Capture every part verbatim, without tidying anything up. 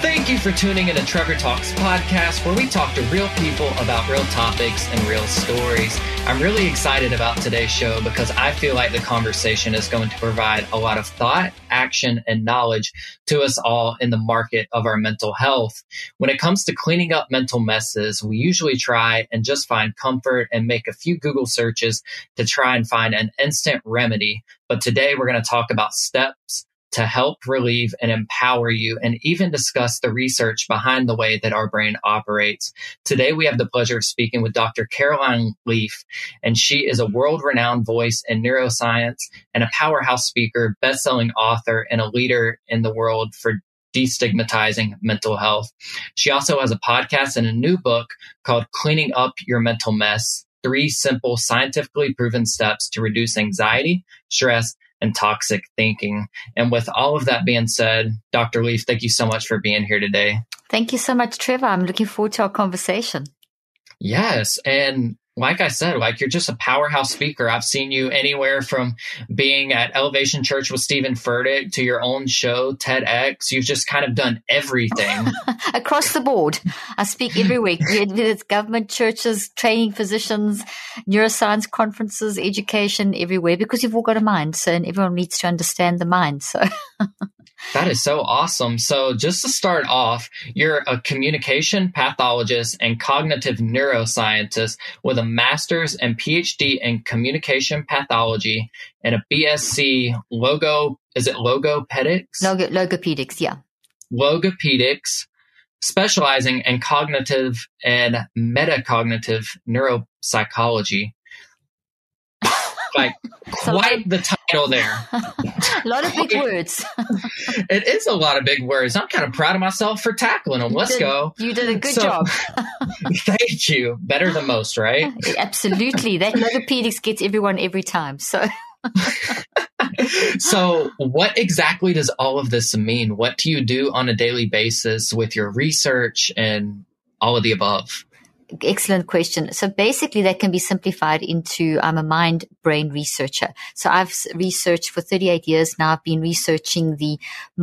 Thank you for tuning into Trevor Talks podcast, where we talk to real people about real topics and real stories. I'm really excited about today's show because I feel like the conversation is going to provide a lot of thought, action, and knowledge to us all in the market of our mental health. When it comes to cleaning up mental messes, we usually try and just find comfort and make a few Google searches to try and find an instant remedy. But today we're going to talk about steps to help relieve and empower you, and even discuss the research behind the way that our brain operates. Today, we have the pleasure of speaking with Doctor Caroline Leaf, and she is a world-renowned voice in neuroscience and a powerhouse speaker, best-selling author, and a leader in the world for destigmatizing mental health. She also has a podcast and a new book called Cleaning Up Your Mental Mess, Three Simple Scientifically Proven Steps to Reduce Anxiety, Stress, and Toxic Thinking. And with all of that being said, Doctor Leaf, thank you so much for being here today. Thank you so much, Trevor. I'm looking forward to our conversation. Yes. And like I said, like you're just a powerhouse speaker. I've seen you anywhere from being at Elevation Church with Stephen Furtick to your own show, TEDx. You've just kind of done everything. Across the board. I speak every week. It's government, churches, training physicians, neuroscience conferences, education, everywhere, because you've all got a mind. So, and everyone needs to understand the mind. So that is so awesome. So just to start off, you're a communication pathologist and cognitive neuroscientist with a master's and P H D in communication pathology and a B S c logo, is it logopedics? Logo, logopedics, yeah. Logopedics, specializing in cognitive and metacognitive neuropsychology. Like quite the title there. A lot of big words. It is a lot of big words. I'm kind of proud of myself for tackling them. Let's you did, go. You did a good so, job. Thank you. Better than most, right? Absolutely. That logopedics gets everyone every time. So, so what exactly does all of this mean? What do you do on a daily basis with your research and all of the above? Excellent question. So basically that can be simplified into I'm a mind-brain researcher. So I've researched for thirty-eight years now. I've been researching the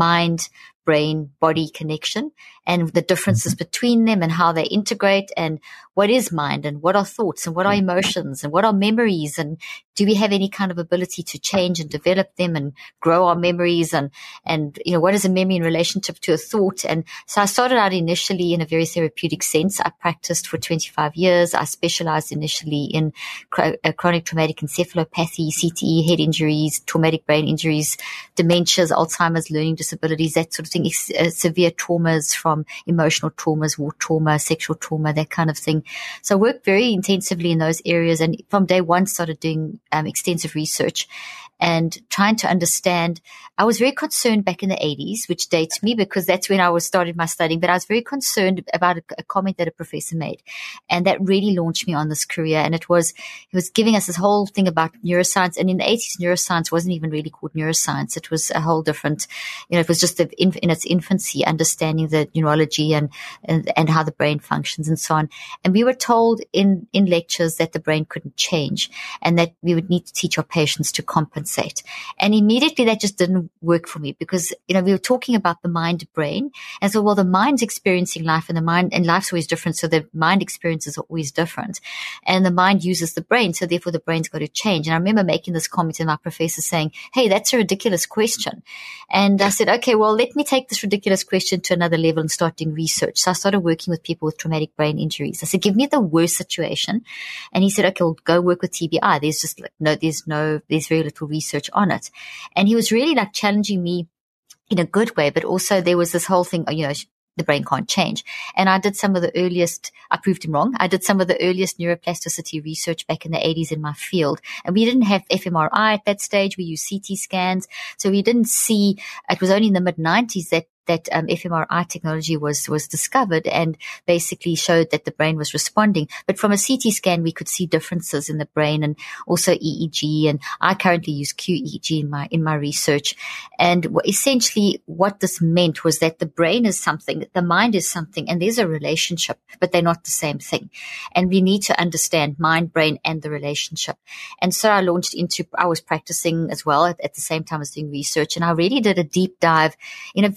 mind-brain-body connection and the differences between them and how they integrate and what is mind and what are thoughts and what are emotions and what are memories and do we have any kind of ability to change and develop them and grow our memories and, and, you know, what is a memory in relationship to a thought? And so I started out initially in a very therapeutic sense. I practiced for twenty-five years. I specialized initially in chronic traumatic encephalopathy, C T E, head injuries, traumatic brain injuries, dementias, Alzheimer's, learning disabilities, that sort of thing, uh, severe traumas from emotional traumas, war trauma, sexual trauma, that kind of thing. So I worked very intensively in those areas and from day one started doing um, extensive research and trying to understand. I was very concerned back in the eighties, which dates me because that's when I was started my studying, but I was very concerned about a, a comment that a professor made. And that really launched me on this career. And it was, he was giving us this whole thing about neuroscience. And in the eighties, neuroscience wasn't even really called neuroscience. It was a whole different, you know, it was just the, in, in its infancy, understanding the neurology and, and, and how the brain functions and so on. And we were told in, in lectures that the brain couldn't change and that we would need to teach our patients to compensate. And immediately that just didn't work for me because, you know, we were talking about the mind brain. And so, well, the mind's experiencing life and the mind and life's always different. So the mind experiences are always different and the mind uses the brain. So therefore the brain's got to change. And I remember making this comment and my professor saying, hey, that's a ridiculous question. And I said, okay, well, let me take this ridiculous question to another level and start doing research. So I started working with people with traumatic brain injuries. I said, give me the worst situation. And he said, okay, well, go work with T B I. There's just like, no, there's no, there's very little research on it. And he was really like challenging me in a good way, but also there was this whole thing, you know, the brain can't change. And I did some of the earliest, I proved him wrong. I did some of the earliest neuroplasticity research back in the eighties in my field. And we didn't have f M R I at that stage. We used C T scans. So we didn't see, it was only in the mid nineties that that um, f M R I technology was was discovered and basically showed that the brain was responding. But from a C T scan, we could see differences in the brain and also E E G. And I currently use Q E E G in my in my research. And w- essentially, what this meant was that the brain is something, the mind is something, and there's a relationship, but they're not the same thing. And we need to understand mind, brain, and the relationship. And so I launched into, I was practicing as well at, at the same time as doing research, and I really did a deep dive in a very kind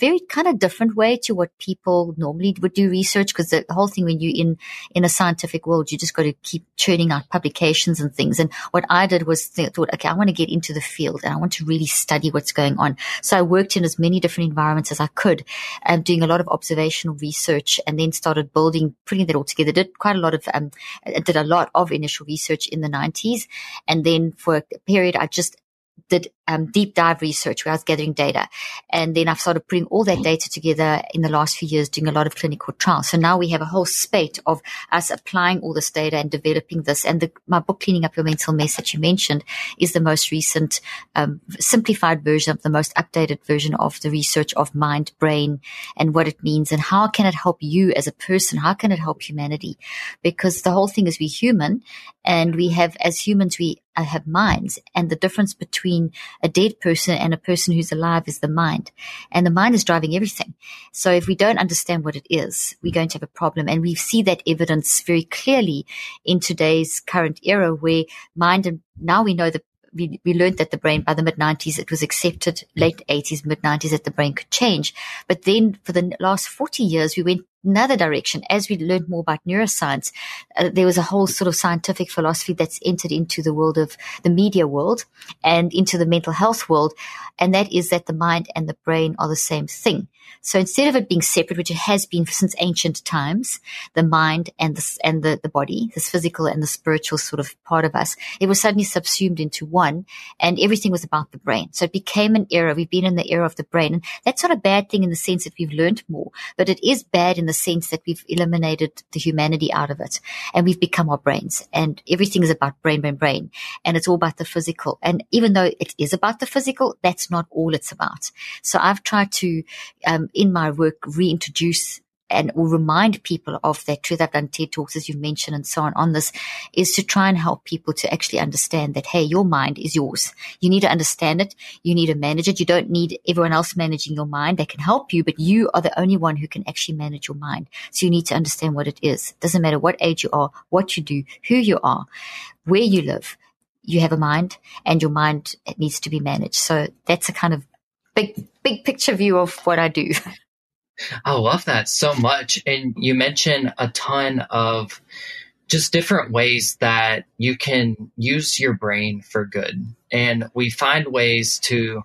kind of different way to what people normally would do research, because the whole thing when you're in, in a scientific world, you just got to keep churning out publications and things. And what I did was th- thought, okay, I want to get into the field and I want to really study what's going on. So I worked in as many different environments as I could, um, doing a lot of observational research, and then started building, putting that all together. Did quite a lot of, um, did a lot of initial research in the nineties. And then for a period, I just did um, deep dive research where I was gathering data. And then I've started putting all that data together in the last few years, doing a lot of clinical trials. So now we have a whole spate of us applying all this data and developing this. And the, my book, Cleaning Up Your Mental Mess, that you mentioned, is the most recent, um, simplified version of the most updated version of the research of mind, brain, and what it means, and how can it help you as a person? How can it help humanity? Because the whole thing is we're human, and we have, as humans, we uh, have minds, and the difference between a dead person and a person who's alive is the mind. And the mind is driving everything. So if we don't understand what it is, we're going to have a problem. And we see that evidence very clearly in today's current era, where mind, and now we know that we, we learned that the brain, by the mid nineties, it was accepted, late eighties, mid nineties, that the brain could change. But then for the last forty years, we went another direction. As we learned more about neuroscience, uh, there was a whole sort of scientific philosophy that's entered into the world of the media world and into the mental health world. And that is that the mind and the brain are the same thing. So instead of it being separate, which it has been since ancient times, the mind and the, and the, the body, this physical and the spiritual sort of part of us, it was suddenly subsumed into one, and everything was about the brain. So it became an era. We've been in the era of the brain. And that's not a bad thing in the sense that we've learned more, but it is bad in the sense that we've eliminated the humanity out of it, and we've become our brains, and everything is about brain, brain, brain. And it's all about the physical. And even though it is about the physical, that's not all it's about. So I've tried to, um, in my work, reintroduce and or remind people of that truth. I've done TED Talks, as you mentioned, and so on on this, is to try and help people to actually understand that, hey, your mind is yours. You need to understand it. You need to manage it. You don't need everyone else managing your mind. They can help you, but you are the only one who can actually manage your mind. So you need to understand what it is. It doesn't matter what age you are, what you do, who you are, where you live. You have a mind, and your mind needs to be managed. So that's a kind of big, big picture view of what I do. I love that so much. And you mentioned a ton of just different ways that you can use your brain for good. And we find ways to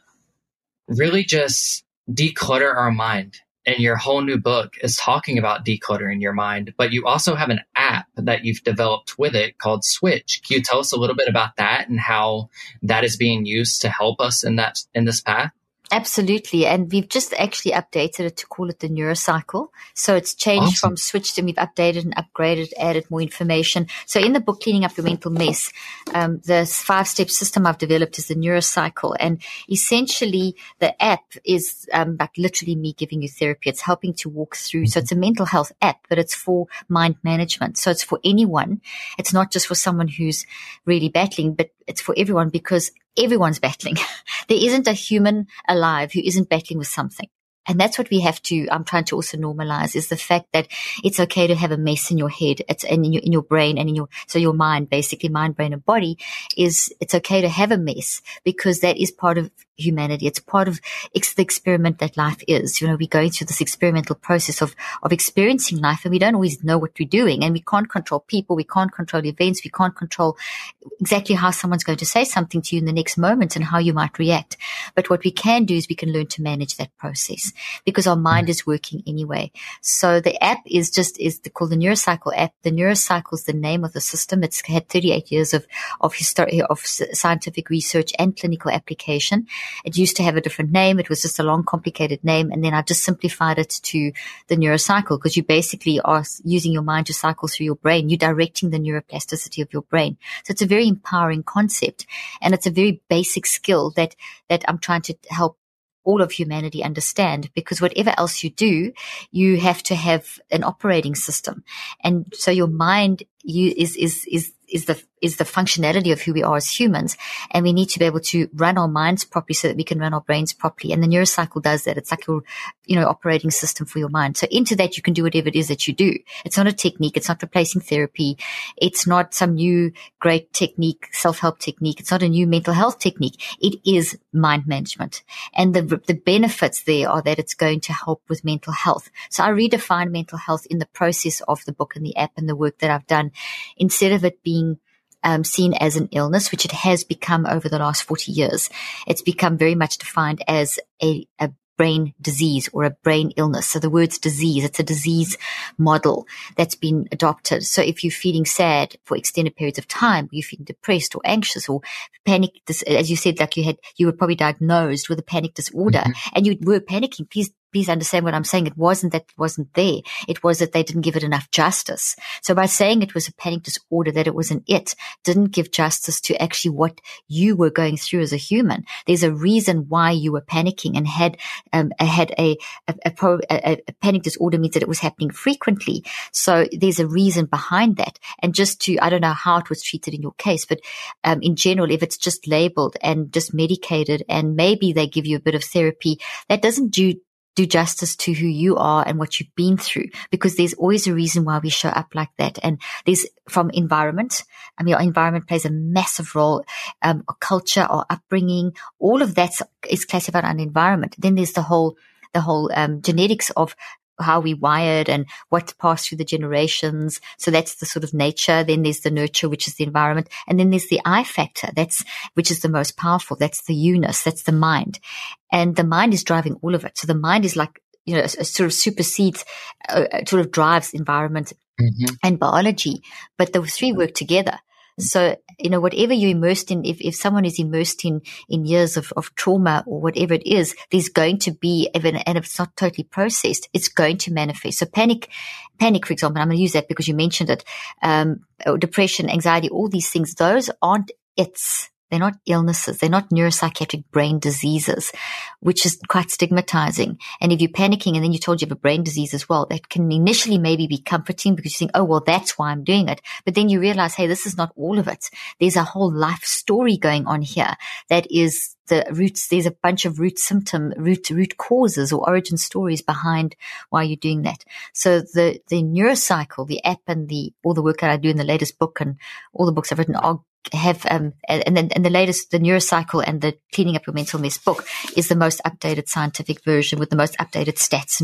really just declutter our mind. And your whole new book is talking about decluttering your mind, but you also have an app that you've developed with it called Switch. Can you tell us a little bit about that and how that is being used to help us in that, in this path? Absolutely. And we've just actually updated it to call it the Neurocycle. So it's changed Awesome. from switched, and we've updated and upgraded, added more information. So in the book, Cleaning Up Your Mental Mess, um, the five-step system I've developed is the Neurocycle. And essentially the app is um, like literally me giving you therapy. It's helping to walk through. So it's a mental health app, but it's for mind management. So it's for anyone. It's not just for someone who's really battling, but it's for everyone, because everyone's battling. There isn't a human alive who isn't battling with something. And that's what we have to, I'm trying to also normalize, is the fact that it's okay to have a mess in your head. It's in your, in your brain and in your, so your mind, basically mind, brain and body, is, it's okay to have a mess, because that is part of humanity. It's part of it's the experiment that life is. You know, we're going through this experimental process of, of experiencing life, and we don't always know what we're doing, and we can't control people. We can't control events. We can't control exactly how someone's going to say something to you in the next moment and how you might react. But what we can do is we can learn to manage that process, because our mind is working anyway. So the app is just, is the, called the Neurocycle app. The Neurocycle is the name of the system. It's had thirty-eight years of, of history, of scientific research and clinical application. It used to have a different name. It was just a long, complicated name. And then I just simplified it to the Neurocycle, because you basically are using your mind to cycle through your brain. You're directing the neuroplasticity of your brain. So it's a very empowering concept, and it's a very basic skill that, that I'm trying to help all of humanity understand, because whatever else you do, you have to have an operating system. And so your mind you is, is, is, is the is the functionality of who we are as humans. And we need to be able to run our minds properly so that we can run our brains properly. And the neurocycle does that. It's like your, you know, operating system for your mind. So into that, you can do whatever it is that you do. It's not a technique. It's not replacing therapy. It's not some new great technique, self-help technique. It's not a new mental health technique. It is mind management. And the, the benefits there are that it's going to help with mental health. So I redefine mental health in the process of the book and the app and the work that I've done, instead of it being Um, seen as an illness, which it has become over the last forty years. It's become very much defined as a, a brain disease or a brain illness. So the word's disease, it's a disease model that's been adopted. So if you're feeling sad for extended periods of time, you're feeling depressed or anxious or panic, as you said, like you had, you were probably diagnosed with a panic disorder, mm-hmm. and you were panicking. Please Please understand what I'm saying. It wasn't that it wasn't there. It was that they didn't give it enough justice. So by saying it was a panic disorder, that it was an it, didn't give justice to actually what you were going through as a human. There's a reason why you were panicking and had um, had a a, a, a a panic disorder means that it was happening frequently. So there's a reason behind that. And just to, I don't know how it was treated in your case, but um, in general, if it's just labeled and just medicated and maybe they give you a bit of therapy, that doesn't do do justice to who you are and what you've been through, because there's always a reason why we show up like that. And there's from environment. I mean, our environment plays a massive role. Um, our culture, our upbringing, all of that is classified under environment. Then there's the whole, the whole, um, genetics of how we wired and what passed through the generations. So that's the sort of nature. Then there's the nurture, which is the environment. And then there's the I factor. That's, which is the most powerful. That's the you-ness. That's the mind. And the mind is driving all of it. So the mind is like, you know, a, a sort of supersedes, uh, sort of drives environment mm-hmm. and biology. But the three work together. So, you know, whatever you're immersed in, if, if someone is immersed in, in years of, of trauma or whatever it is, there's going to be, even, and if it's not totally processed, it's going to manifest. So panic, panic, for example, I'm going to use that because you mentioned it, um, depression, anxiety, all these things, those aren't it's. They're not illnesses. They're not neuropsychiatric brain diseases, which is quite stigmatizing. And if you're panicking and then you're told you have a brain disease as well, that can initially maybe be comforting because you think, oh, well, that's why I'm doing it. But then you realize, hey, this is not all of it. There's a whole life story going on here that is the roots. There's a bunch of root symptom, root, root causes or origin stories behind why you're doing that. So the, the neurocycle, the app and the, all the work that I do in the latest book and all the books I've written are have, um, and then, and the latest, the neurocycle and the cleaning up your mental mess book is the most updated scientific version with the most updated stats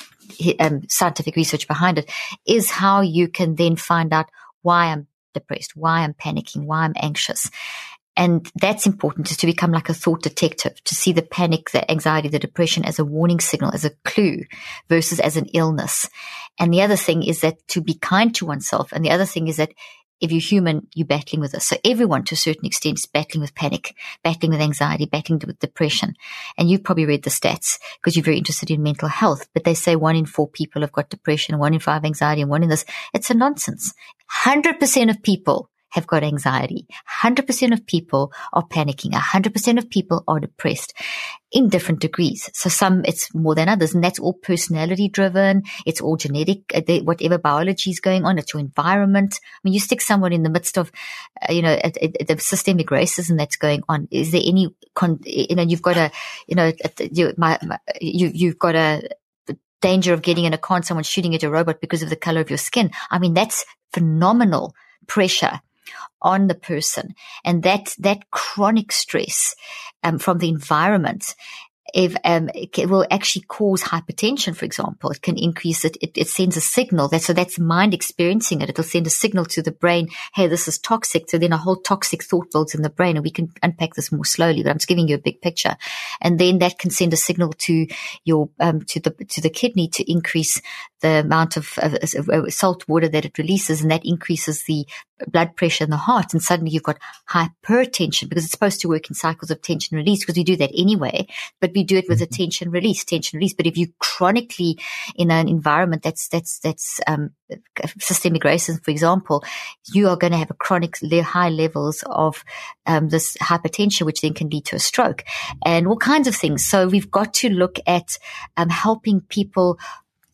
and um, scientific research behind it, is how you can then find out why I'm depressed, why I'm panicking, why I'm anxious. And that's important, is to become like a thought detective, to see the panic, the anxiety, the depression as a warning signal, as a clue versus as an illness. And the other thing is that to be kind to oneself. And the other thing is that if you're human, you're battling with this. So everyone to a certain extent is battling with panic, battling with anxiety, battling with depression. And you've probably read the stats because you're very interested in mental health. But they say one in four people have got depression, one in five anxiety, and one in this. It's a nonsense. one hundred percent of people have got anxiety. one hundred percent of people are panicking. one hundred percent of people are depressed in different degrees. So some, it's more than others, and that's all personality driven. It's all genetic, whatever biology is going on. It's your environment. I mean, you stick someone in the midst of, uh, you know, a, a, a, the systemic racism that's going on. Is there any, con, you know, you've got a, you know, you, my, my, you, you've got a, danger of getting in a car and someone shooting at a robot because of the color of your skin. I mean, that's phenomenal pressure on the person. And that, that chronic stress, um, from the environment, if, um, it will actually cause hypertension, for example. It can increase it. It, it sends a signal that, so that's mind experiencing it. It'll send a signal to the brain. Hey, this is toxic. So then a whole toxic thought builds in the brain, and we can unpack this more slowly, but I'm just giving you a big picture. And then that can send a signal to your, um, to the, to the kidney to increase the amount of, of, of salt water that it releases, and that increases the blood pressure in the heart. And suddenly you've got hypertension, because it's supposed to work in cycles of tension release, because we do that anyway, but we do it with a tension release, tension release. But if you chronically in an environment that's, that's, that's, um, systemic racism, for example, you are going to have a chronic high levels of, um, this hypertension, which then can lead to a stroke and all kinds of things. So we've got to look at, um, helping people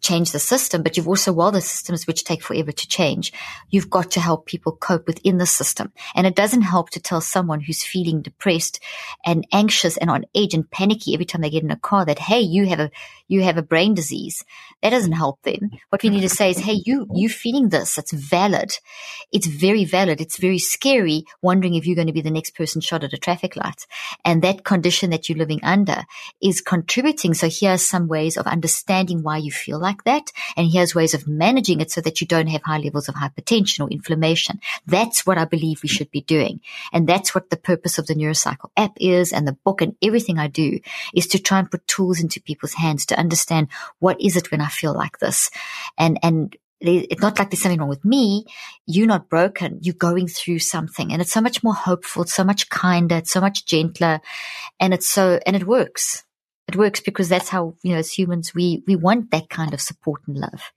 change the system, but you've also, while the systems which take forever to change, you've got to help people cope within the system. And it doesn't help to tell someone who's feeling depressed and anxious and on edge and panicky every time they get in a car that, hey, you have a, you have a brain disease. That doesn't help them. What we need to say is, hey, you, you feeling this. It's valid. It's very valid. It's very scary, wondering if you're going to be the next person shot at a traffic light. And that condition that you're living under is contributing. So here are some ways of understanding why you feel like that. And here's ways of managing it so that you don't have high levels of hypertension or inflammation. That's what I believe we should be doing. And that's what the purpose of the Neurocycle app is, and the book and everything I do is to try and put tools into people's hands to understand what is it when I feel like this. And, and it's not like there's something wrong with me. You're not broken. You're going through something, and it's so much more hopeful. It's so much kinder. It's so much gentler. And it's so, and it works. It works because that's how, you know, as humans, we, we want that kind of support and love.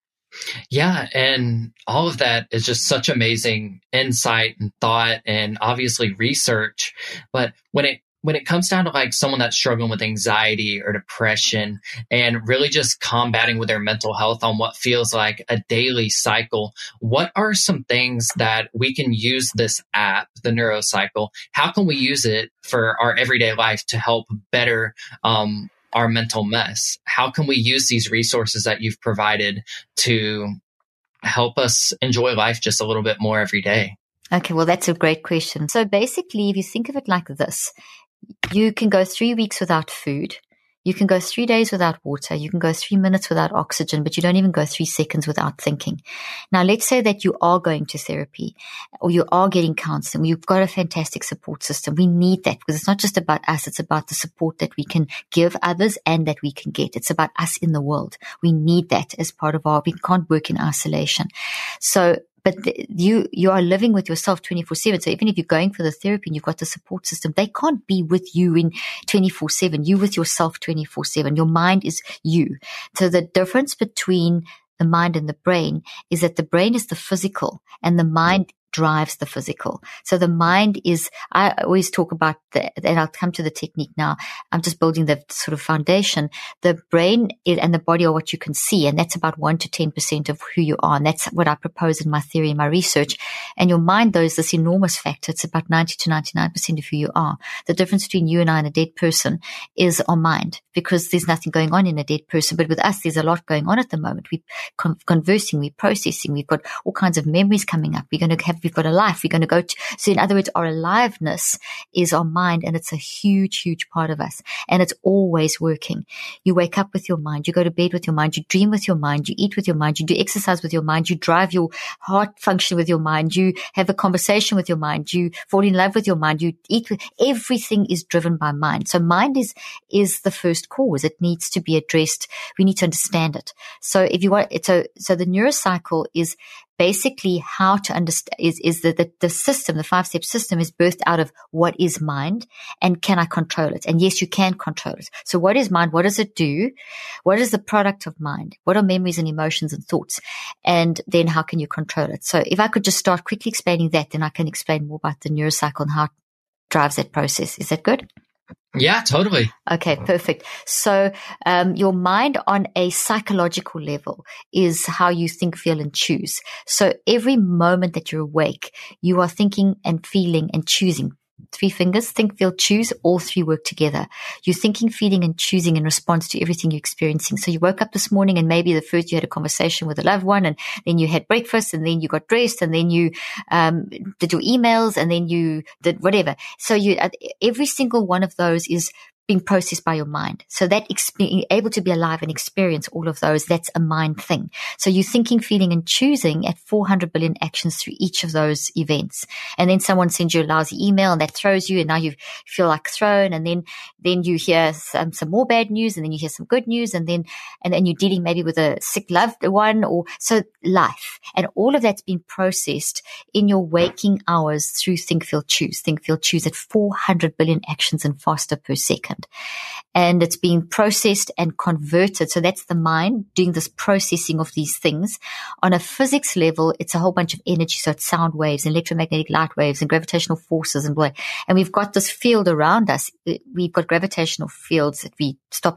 Yeah. And all of that is just such amazing insight and thought and obviously research. But when it, when it comes down to like someone that's struggling with anxiety or depression and really just combating with their mental health on what feels like a daily cycle, what are some things that we can use this app, the Neurocycle? How can we use it for our everyday life to help better um, our mental mess? How can we use these resources that you've provided to help us enjoy life just a little bit more every day? Okay, well, that's a great question. So basically, if you think of it like this, you can go three weeks without food. You can go three days without water. You can go three minutes without oxygen, but you don't even go three seconds without thinking. Now, let's say that you are going to therapy or you are getting counseling. You've got a fantastic support system. We need that because it's not just about us. It's about the support that we can give others and that we can get. It's about us in the world. We need that as part of our, we can't work in isolation. So, But the, you you are living with yourself twenty-four seven. So even if you're going for the therapy and you've got the support system, they can't be with you in twenty-four seven. You with yourself twenty-four seven. Your mind is you. So the difference between the mind and the brain is that the brain is the physical and the mind drives the physical. So the mind is, I always talk about the, and I'll come to the technique now. I'm just building the sort of foundation. The brain and the body are what you can see, and that's about one to ten percent of who you are. And that's what I propose in my theory and my research. And your mind, though, is this enormous factor. It's about ninety to ninety-nine percent of who you are. The difference between you and I and a dead person is our mind, because there's nothing going on in a dead person. But with us, there's a lot going on at the moment. We're con- conversing, we're processing, we've got all kinds of memories coming up. We're going to have We've got a life. We're going to go to, so in other words, our aliveness is our mind, and it's a huge, huge part of us. And it's always working. You wake up with your mind. You go to bed with your mind. You dream with your mind. You eat with your mind. You do exercise with your mind. You drive your heart function with your mind. You have a conversation with your mind. You fall in love with your mind. You eat with, everything is driven by mind. So mind is, is the first cause. It needs to be addressed. We need to understand it. So if you want, so, so the Neurocycle is basically how to understand is, is that the, the system, the five step system is birthed out of what is mind and can I control it? And yes, you can control it. So what is mind? What does it do? What is the product of mind? What are memories and emotions and thoughts? And then how can you control it? So if I could just start quickly explaining that, then I can explain more about the Neurocycle and how it drives that process. Is that good? Yeah, totally. Okay, perfect. So um, your mind on a psychological level is how you think, feel, and choose. So every moment that you're awake, you are thinking and feeling and choosing. Three fingers, think, feel, choose, all three work together. You're thinking, feeling, and choosing in response to everything you're experiencing. So you woke up this morning and maybe the first you had a conversation with a loved one, and then you had breakfast, and then you got dressed, and then you um, did your emails, and then you did whatever. So you, every single one of those is being processed by your mind. So that being able to be alive and experience all of those, that's a mind thing. So you're thinking, feeling, and choosing at four hundred billion actions through each of those events. And then someone sends you a lousy email and that throws you, and now you feel like thrown. And then, then you hear some, some more bad news, and then you hear some good news, and then, and then you're dealing maybe with a sick loved one, or so life. And all of that's been processed in your waking hours through think, feel, choose, think, feel, choose at four hundred billion actions and faster per second. And it's being processed and converted. So that's the mind doing this processing of these things. On a physics level, it's a whole bunch of energy. So it's sound waves, electromagnetic light waves, and gravitational forces, and blah. And we've got this field around us. We've got gravitational fields that we stop us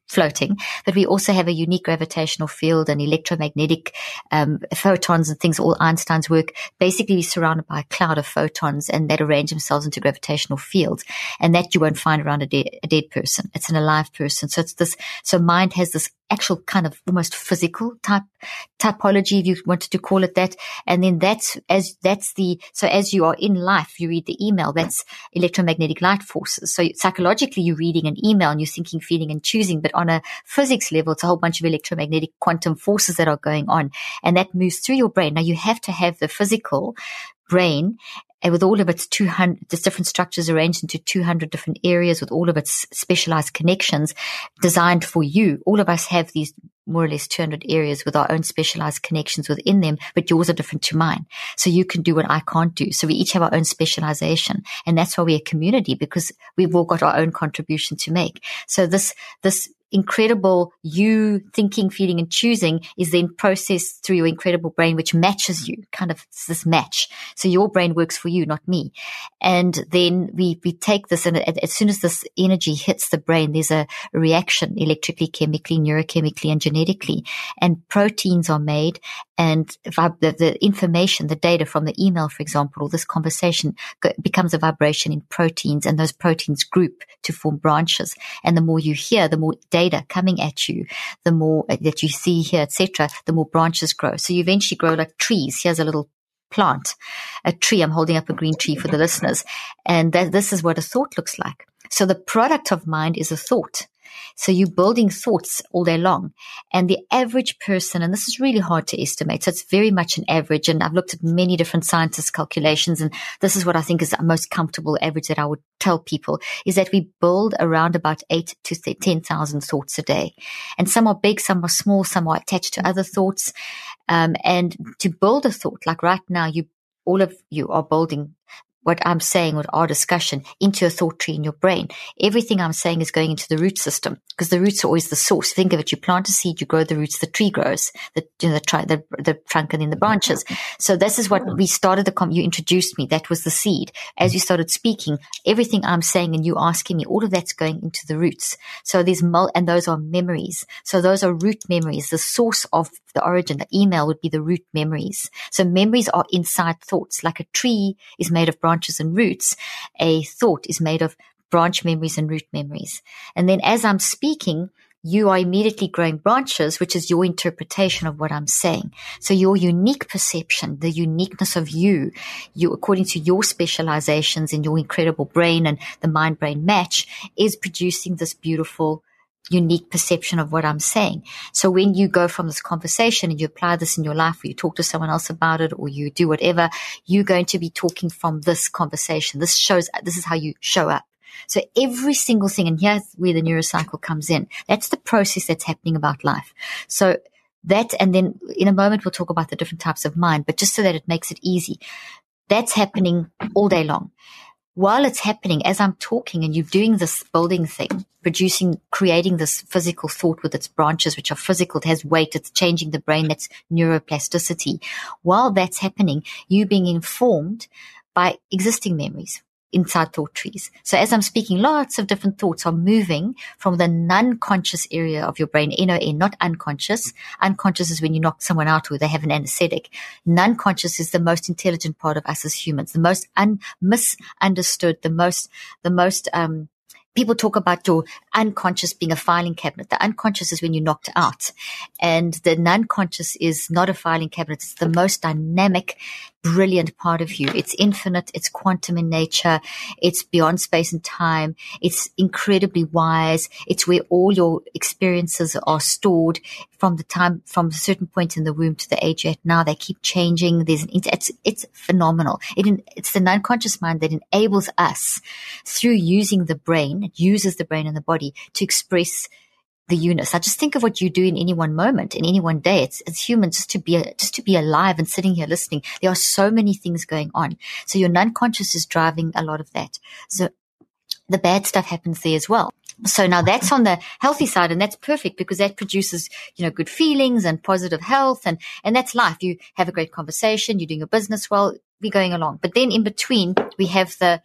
floating, but we also have a unique gravitational field and electromagnetic um, photons and things, all Einstein's work. Basically, we're surrounded by a cloud of photons, and that arrange themselves into gravitational fields, and that you won't find around a, de- a dead person. It's an alive person. So it's this, so mind has this actual kind of almost physical type typology, if you wanted to call it that. And then that's as that's the so as you are in life, you read the email, that's electromagnetic light forces. So psychologically, you're reading an email and you're thinking, feeling, and choosing, but on a physics level, it's a whole bunch of electromagnetic quantum forces that are going on, and that moves through your brain. Now you have to have the physical brain, and with all of its two hundred, its different structures arranged into two hundred different areas, with all of its specialized connections designed for you. All of us have these more or less two hundred areas with our own specialized connections within them, but yours are different to mine. So you can do what I can't do. So we each have our own specialization. And that's why we're a community, because we've all got our own contribution to make. So this, this incredible you thinking, feeling, and choosing is then processed through your incredible brain, which matches you, kind of this match. So your brain works for you, not me. And then we, we take this, and as soon as this energy hits the brain, there's a reaction electrically, chemically, neurochemically, and genetically. And proteins are made, and the, the information, the data from the email, for example, or this conversation becomes a vibration in proteins, and those proteins group to form branches. And the more you hear, the more data coming at you, the more that you see here, et cetera, the more branches grow. So you eventually grow like trees. Here's a little plant, a tree. I'm holding up a green tree for the listeners. And that, this is what a thought looks like. So the product of mind is a thought. So you're building thoughts all day long. And the average person, and this is really hard to estimate, so it's very much an average. And I've looked at many different scientists' calculations, and this is what I think is the most comfortable average that I would tell people, is that we build around about eight to ten thousand thoughts a day. And some are big, some are small, some are attached to other thoughts. Um, and to build a thought, like right now, you, all of you are building what I'm saying with our discussion into a thought tree in your brain. Everything I'm saying is going into the root system, because the roots are always the source. Think of it. You plant a seed, you grow the roots, the tree grows, the, you know, the, tri- the, the trunk and then the branches. So this is what we started the, com- you introduced me. That was the seed. As you started speaking, everything I'm saying and you asking me, all of that's going into the roots. So there's mul- and those are memories. So those are root memories. The source of the origin, the email would be the root memories. So memories are inside thoughts. Like a tree is made of branches and roots, a thought is made of branch memories and root memories. And then as I'm speaking, you are immediately growing branches, which is your interpretation of what I'm saying. So your unique perception, the uniqueness of you, you, according to your specializations in your incredible brain and the mind-brain match, is producing this beautiful unique perception of what I'm saying. So when you go from this conversation and you apply this in your life, or you talk to someone else about it, or you do whatever, you're going to be talking from this conversation. This shows, this is how you show up. So every single thing, and here's where the neurocycle comes in. That's the process that's happening about life. So that, and then in a moment we'll talk about the different types of mind, but just so that it makes it easy, that's happening all day long. While it's happening, as I'm talking and you're doing this building thing, producing, creating this physical thought with its branches, which are physical, it has weight, it's changing the brain, that's neuroplasticity. While that's happening, you're being informed by existing memories inside thought trees. So as I'm speaking, lots of different thoughts are moving from the non-conscious area of your brain, N O N, not unconscious. Unconscious is when you knock someone out or they have an anesthetic. Non-conscious is the most intelligent part of us as humans, the most un- misunderstood, the most, the most, um, people talk about your unconscious being a filing cabinet. The unconscious is when you're knocked out. And the non-conscious is not a filing cabinet. It's the most dynamic, brilliant part of you. It's infinite. It's quantum in nature. It's beyond space and time. It's incredibly wise. It's where all your experiences are stored from the time, from a certain point in the womb to the age you're at now. They keep changing. There's an, it's, it's phenomenal. It, it's the non-conscious mind that enables us through using the brain. It uses the brain and the body to express the units. I just think of what you do in any one moment, in any one day. It's, it's human just to be, just to be alive and sitting here listening. There are so many things going on. So your non-conscious is driving a lot of that. So the bad stuff happens there as well. So now that's on the healthy side, and that's perfect because that produces, you know, good feelings and positive health, and, and that's life. You have a great conversation, you're doing your business well, we're going along. But then in between, we have the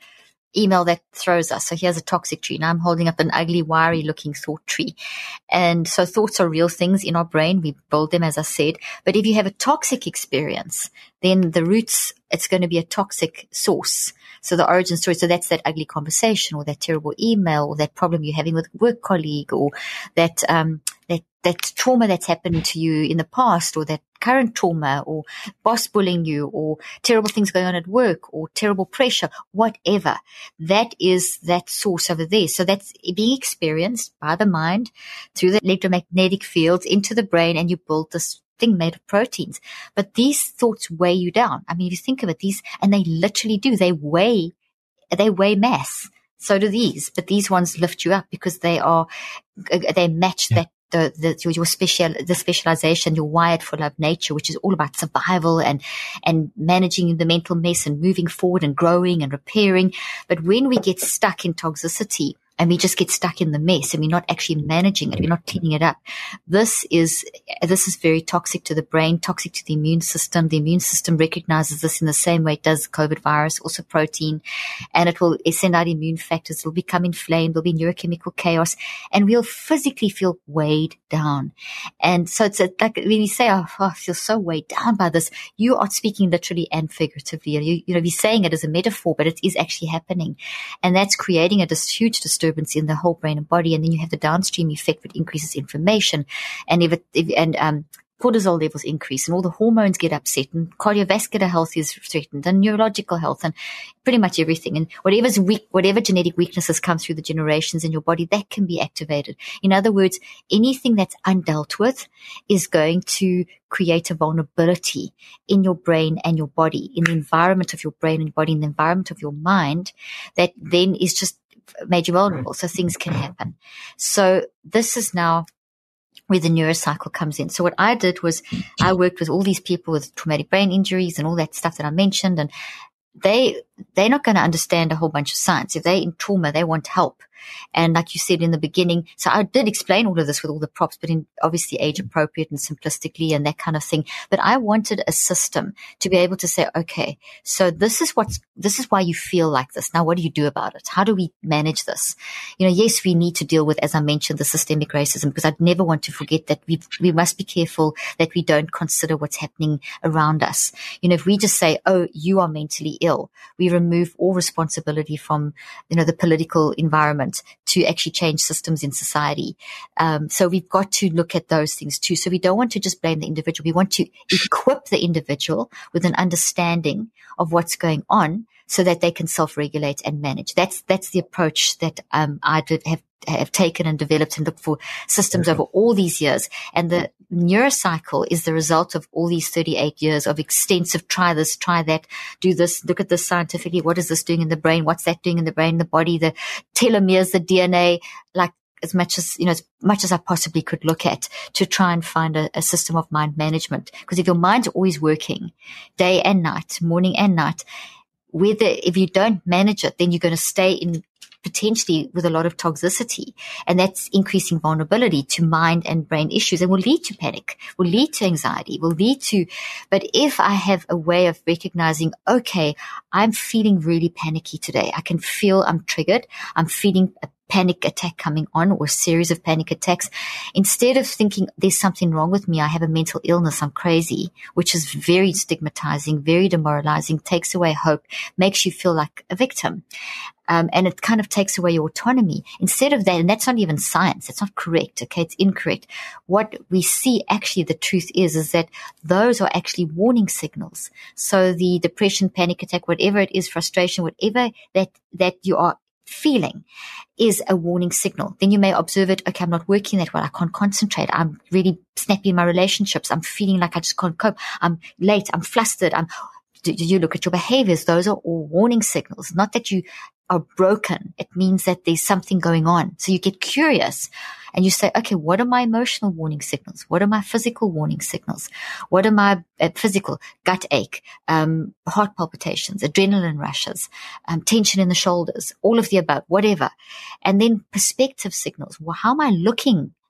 email that throws us. So here's a toxic tree. Now I'm holding up an ugly, wiry looking thought tree. And so thoughts are real things in our brain. We build them, as I said. But if you have a toxic experience, then the roots, it's going to be a toxic source. So the origin story, so that's that ugly conversation or that terrible email or that problem you're having with a work colleague or that, um, that, that trauma that's happened to you in the past or that current trauma or boss bullying you or terrible things going on at work or terrible pressure, whatever. That is that source over there. So that's being experienced by the mind through the electromagnetic fields into the brain, and you build this thing made of proteins. But these thoughts weigh you down. I mean, if you think of it, these, and they literally do, they weigh, they weigh mass. So do these, but these ones lift you up because they are, they match yeah. that, the, the, your special, the specialization, you're wired for love nature, which is all about survival and, and managing the mental mess and moving forward and growing and repairing. But when we get stuck in toxicity, and we just get stuck in the mess and we're not actually managing it, we're not cleaning it up. This is, this is very toxic to the brain, toxic to the immune system. The immune system recognizes this in the same way it does COVID virus, also protein, and it will send out immune factors. It will become inflamed. There'll be neurochemical chaos, and we'll physically feel weighed down. And so it's a, like when you say, oh, oh, I feel so weighed down by this, you are speaking literally and figuratively. You, you know, you're saying it as a metaphor, but it is actually happening. And that's creating a dis- huge disturbance in the whole brain and body. And then you have the downstream effect, which increases inflammation. And if it, if, and, um, cortisol levels increase and all the hormones get upset and cardiovascular health is threatened and neurological health and pretty much everything. And whatever's weak, whatever genetic weaknesses come through the generations in your body, that can be activated. In other words, anything that's undealt with is going to create a vulnerability in your brain and your body, in the environment of your brain and your body, in the environment of your mind, that then is just made you vulnerable. So things can happen. So this is now where the neurocycle comes in. So what I did was I worked with all these people with traumatic brain injuries and all that stuff that I mentioned, and they, they're not going to understand a whole bunch of science. If they're in trauma, they want help. And like you said in the beginning, so I did explain all of this with all the props, but in obviously age appropriate and simplistically and that kind of thing. But I wanted a system to be able to say, okay, so this is what's, this is why you feel like this. Now, what do you do about it? How do we manage this? You know, yes, we need to deal with, as I mentioned, the systemic racism, because I'd never want to forget that we we must be careful that we don't consider what's happening around us. You know, if we just say, oh, you are mentally ill, we remove all responsibility from, you know, the political environment to actually change systems in society. Um, so we've got to look at those things too. So we don't want to just blame the individual. We want to equip the individual with an understanding of what's going on so that they can self-regulate and manage. That's, that's the approach that, um, I did have, have taken and developed and looked for systems over all these years. And the neurocycle is the result of all these thirty-eight years of extensive try this, try that, do this, look at this scientifically. What is this doing in the brain? What's that doing in the brain, the body, the telomeres, the D N A, like as much as, you know, as much as I possibly could look at to try and find a, a system of mind management. Because if your mind's always working day and night, morning and night, whether if you don't manage it, then you're going to stay in potentially with a lot of toxicity, and that's increasing vulnerability to mind and brain issues, and will lead to panic, will lead to anxiety, will lead to, but if I have a way of recognizing, okay, I'm feeling really panicky today. I can feel I'm triggered. I'm feeling a panic attack coming on or a series of panic attacks. Instead of thinking there's something wrong with me, I have a mental illness, I'm crazy, which is very stigmatizing, very demoralizing, takes away hope, makes you feel like a victim. Um, and it kind of takes away your autonomy. Instead of that, and that's not even science, it's not correct, okay, it's incorrect. What we see actually, the truth is, is that those are actually warning signals. So the depression, panic attack, whatever it is, frustration, whatever that, that you are feeling is a warning signal. Then you may observe it, okay, I'm not working that well, I can't concentrate, I'm really snappy in my relationships, I'm feeling like I just can't cope, I'm late, I'm flustered, I'm, do you look at your behaviors? Those are all warning signals. Not that you are broken. It means that there's something going on. So you get curious and you say, okay, what are my emotional warning signals? What are my physical warning signals? What are my uh, physical gut ache, um, heart palpitations, adrenaline rushes, um, tension in the shoulders, all of the above, whatever. And then perspective signals. Well, how am I looking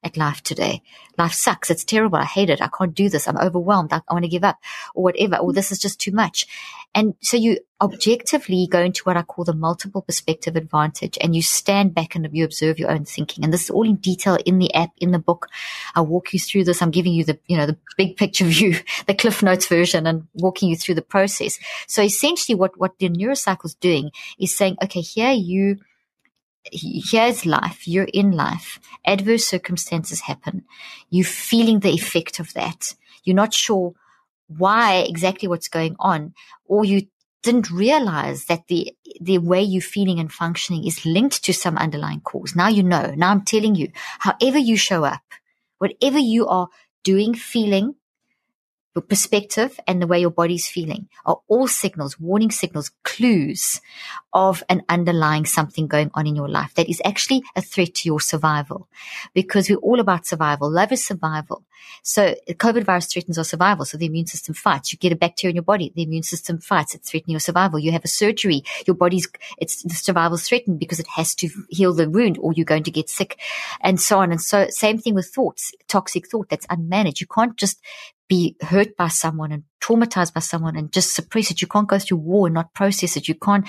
at life today. Life sucks. It's terrible. I hate it. I can't do this. I'm overwhelmed. I, I want to give up or whatever. Or this is just too much. And so you objectively go into what I call the multiple perspective advantage, and you stand back and you observe your own thinking. And this is all in detail in the app, in the book. I'll walk you through this. I'm giving you the, you know, the big picture view, the Cliff Notes version, and walking you through the process. So essentially what, what the neurocycle is doing is saying, okay, here you, here's life. You're in life. Adverse circumstances happen. You're feeling the effect of that. You're not sure why exactly what's going on, or you didn't realize that the the way you're feeling and functioning is linked to some underlying cause. Now you know. Now I'm telling you, however you show up, whatever you are doing, feeling, your perspective and the way your body's feeling are all signals, warning signals, clues of an underlying something going on in your life that is actually a threat to your survival, because we're all about survival. Love is survival. So the COVID virus threatens our survival. So the immune system fights. You get a bacteria in your body. The immune system fights. It's threatening your survival. You have a surgery. Your body's, it's, the survival's threatened because it has to heal the wound or you're going to get sick, and so on. And so same thing with thoughts, toxic thought that's unmanaged. You can't just be hurt by someone and traumatized by someone and just suppress it. You can't go through war and not process it. You can't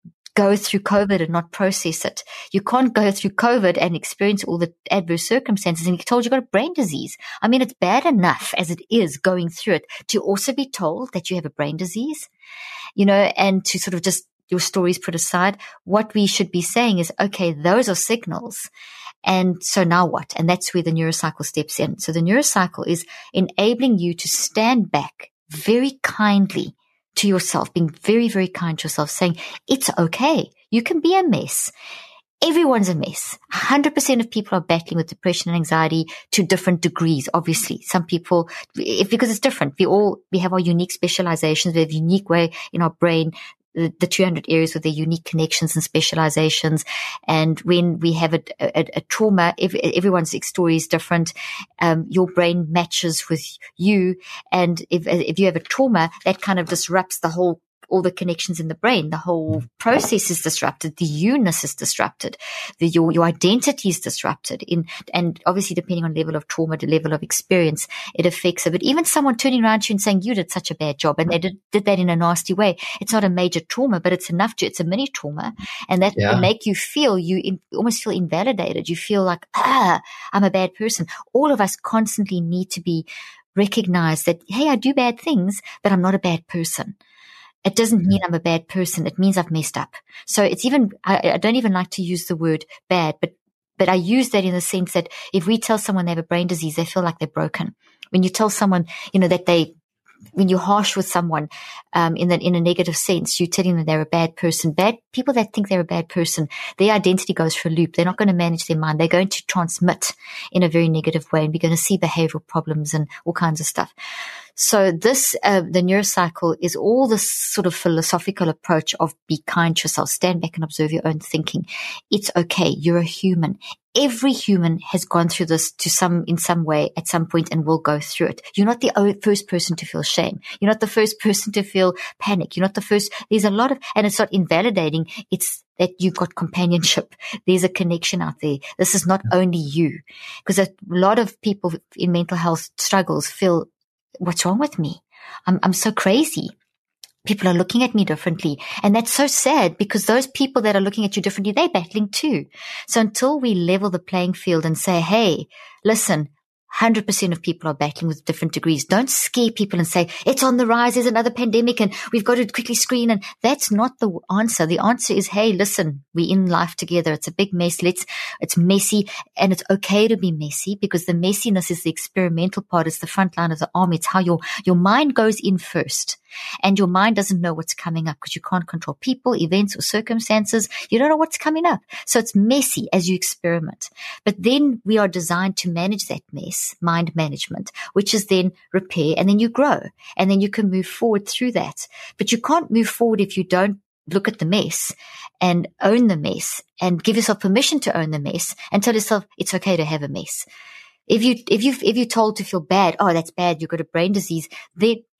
go through COVID and not process it. You can't go through COVID and experience all the adverse circumstances and you're told you've got a brain disease. I mean, it's bad enough as it is going through it to also be told that you have a brain disease, you know, and to sort of just your stories put aside. What we should be saying is, okay, those are signals. And so now what? And that's where the neurocycle steps in. So the neurocycle is enabling you to stand back very kindly to yourself, being very, very kind to yourself, saying, it's okay. You can be a mess. Everyone's a mess. one hundred percent of people are battling with depression and anxiety to different degrees, obviously. Some people, if, because it's different. We all, we have our unique specializations. We have a unique way in our brain, the, the two hundred areas with their unique connections and specializations. And when we have a, a, a trauma, every, everyone's story is different. Um, your brain matches with you. And if, if you have a trauma, that kind of disrupts the whole, all the connections in the brain. The whole process is disrupted. The you-ness is disrupted. The, your, your identity is disrupted. In, and obviously depending on level of trauma, the level of experience, it affects it. But even someone turning around to you and saying, you did such a bad job, and they did, did that in a nasty way. It's not a major trauma, but it's enough to, it's a mini trauma. And that yeah. will make you feel, you in, almost feel invalidated. You feel like, ah, I'm a bad person. All of us constantly need to be recognized that, hey, I do bad things, but I'm not a bad person. It doesn't mean I'm a bad person. It means I've messed up. So it's even, I, I don't even like to use the word bad, but, but I use that in the sense that if we tell someone they have a brain disease, they feel like they're broken. When you tell someone, you know, that they, when you're harsh with someone, um, in that, in a negative sense, you're telling them they're a bad person. Bad people that think they're a bad person, their identity goes for a loop. They're not going to manage their mind. They're going to transmit in a very negative way, and we're going to see behavioral problems and all kinds of stuff. So this, uh, the neurocycle is all this sort of philosophical approach of be kind to yourself, stand back and observe your own thinking. It's okay. You're a human. Every human has gone through this to some, in some way at some point and will go through it. You're not the first person to feel shame. You're not the first person to feel panic. You're not the first. There's a lot of, and it's not invalidating. It's that you've got companionship. There's a connection out there. This is not only you, because a lot of people in mental health struggles feel, what's wrong with me? I'm, I'm so crazy. People are looking at me differently. And that's so sad, because those people that are looking at you differently, they're battling too. So until we level the playing field and say, hey, listen, one hundred percent of people are battling with different degrees. Don't scare people and say, it's on the rise, there's another pandemic and we've got to quickly screen. And that's not the answer. The answer is, hey, listen, we're in life together. It's a big mess. Let's, it's messy, and it's okay to be messy, because the messiness is the experimental part. It's the front line of the army. It's how your, your mind goes in first. And your mind doesn't know what's coming up, because you can't control people, events, or circumstances. You don't know what's coming up. So it's messy as you experiment. But then we are designed to manage that mess, mind management, which is then repair, and then you grow, and then you can move forward through that. But you can't move forward if you don't look at the mess and own the mess and give yourself permission to own the mess and tell yourself it's okay to have a mess. If you, if you, if you're told to feel bad, oh, that's bad, you've got a brain disease, then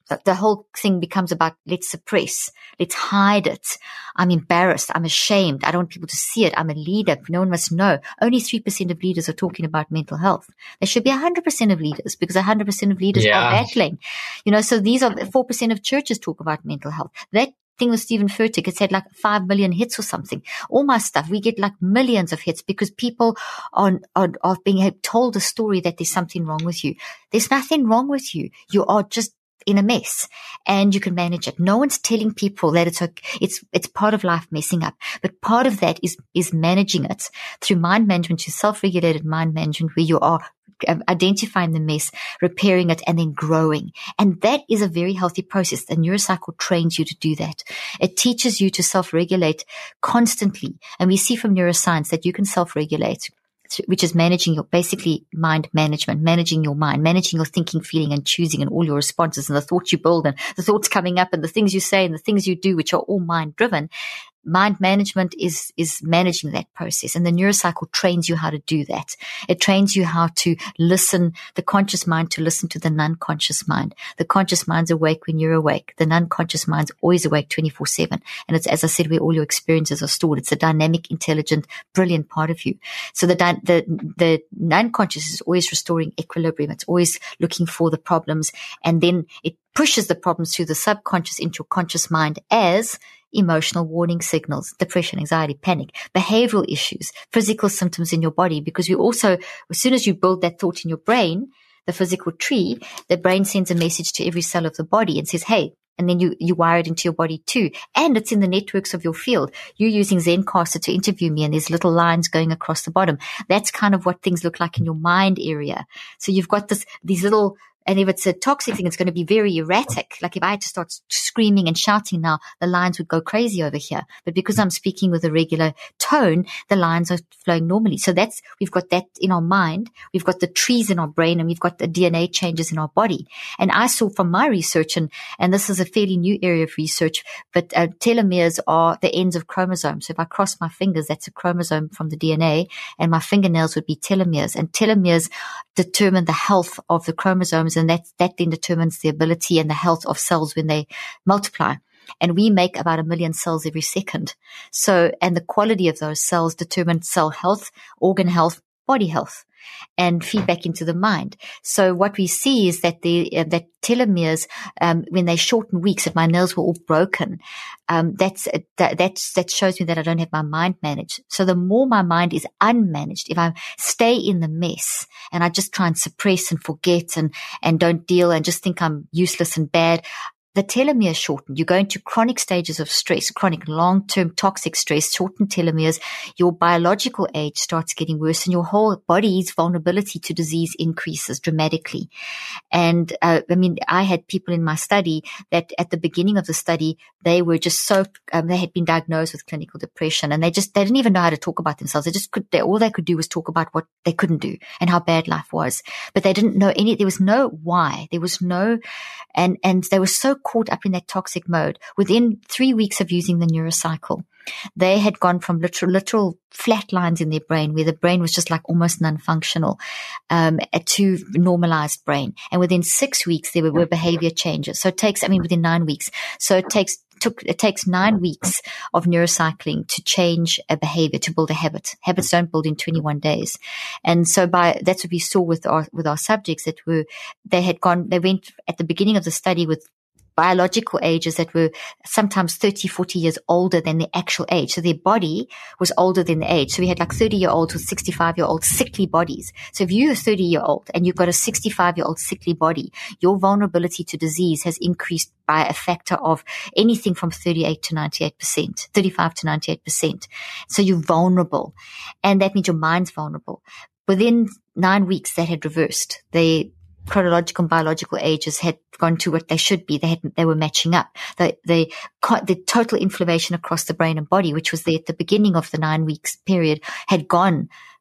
the, the whole thing becomes about let's suppress, let's hide it. I'm embarrassed. I'm ashamed. I don't want people to see it. I'm a leader. No one must know. Only three percent of leaders are talking about mental health. There should be one hundred percent of leaders, because one hundred percent of leaders yeah. are battling. You know, so these are four percent of churches talk about mental health. That thing with Stephen Furtick, it's had like five million hits or something. All my stuff, we get like millions of hits because people are, are, are being told a story that there's something wrong with you. There's nothing wrong with you. You are just in a mess and you can manage it. No one's telling people that it's okay. It's, it's part of life messing up, but part of that is, is managing it through mind management, through self-regulated mind management, where you are identifying the mess, repairing it, and then growing. And that is a very healthy process. The neurocycle trains you to do that. It teaches you to self-regulate constantly. And we see from neuroscience that you can self-regulate, which is managing your, basically mind management, managing your mind, managing your thinking, feeling, and choosing, and all your responses and the thoughts you build and the thoughts coming up and the things you say and the things you do, which are all mind driven. Mind management is, is managing that process. And the neurocycle trains you how to do that. It trains you how to listen, the conscious mind to listen to the non-conscious mind. The conscious mind's awake when you're awake. The non-conscious mind's always awake twenty-four seven. And it's, as I said, where all your experiences are stored. It's a dynamic, intelligent, brilliant part of you. So the, the, the non-conscious is always restoring equilibrium. It's always looking for the problems. And then it pushes the problems through the subconscious into your conscious mind as emotional warning signals, depression, anxiety, panic, behavioral issues, physical symptoms in your body. Because you also, as soon as you build that thought in your brain, the physical tree, the brain sends a message to every cell of the body and says, hey, and then you, you wire it into your body too. And it's in the networks of your field. You're using Zencastr to interview me and there's little lines going across the bottom. That's kind of what things look like in your mind area. So you've got this, these little, and if it's a toxic thing, it's going to be very erratic. Like if I had to start screaming and shouting now, the lines would go crazy over here. But because I'm speaking with a regular tone, the lines are flowing normally. So that's, we've got that in our mind. We've got the trees in our brain and we've got the D N A changes in our body. And I saw from my research, and, and this is a fairly new area of research, but uh, telomeres are the ends of chromosomes. So if I cross my fingers, that's a chromosome from the D N A, and my fingernails would be telomeres. And telomeres determine the health of the chromosomes, and that, that then determines the ability and the health of cells when they multiply. And we make about a million cells every second. So, and the quality of those cells determine cell health, organ health, body health, and feedback into the mind. So what we see is that the uh, that telomeres, um, when they shorten weeks, if my nails were all broken, um, that's uh, that that's, that shows me that I don't have my mind managed. So the more my mind is unmanaged, if I stay in the mess and I just try and suppress and forget and and don't deal and just think I'm useless and bad, the telomeres shorten. You go into chronic stages of stress, chronic long-term toxic stress, shortened telomeres. Your biological age starts getting worse and your whole body's vulnerability to disease increases dramatically. And, uh, I mean, I had people in my study that at the beginning of the study, they were just so, um, they had been diagnosed with clinical depression and they just, they didn't even know how to talk about themselves. They just could, they, all they could do was talk about what they couldn't do and how bad life was. But they didn't know any, there was no why. There was no, and, and they were so caught up in that toxic mode. Within three weeks of using the neurocycle, they had gone from literal, literal flat lines in their brain where the brain was just like almost non-functional, um, to normalized brain. And within six weeks, there were, were behavior changes. So it takes, I mean, within nine weeks. So it takes, took, it takes nine weeks of neurocycling to change a behavior, to build a habit. Habits don't build in twenty-one days. And so by, that's what we saw with our, with our subjects that were, they had gone, they went at the beginning of the study with biological ages that were sometimes thirty, forty years older than the actual age. So their body was older than the age. So we had like thirty year olds with sixty-five year old sickly bodies. So if you're a thirty year old and you've got a sixty-five year old sickly body, your vulnerability to disease has increased by a factor of anything from thirty-eight to ninety-eight percent, thirty-five to ninety-eight percent. So you're vulnerable. And that means your mind's vulnerable. Within nine weeks, that had reversed. They, chronological and biological ages had gone to what they should be. They had, they were matching up. The, the, the total inflammation across the brain and body, which was there at the beginning of the nine weeks period, had gone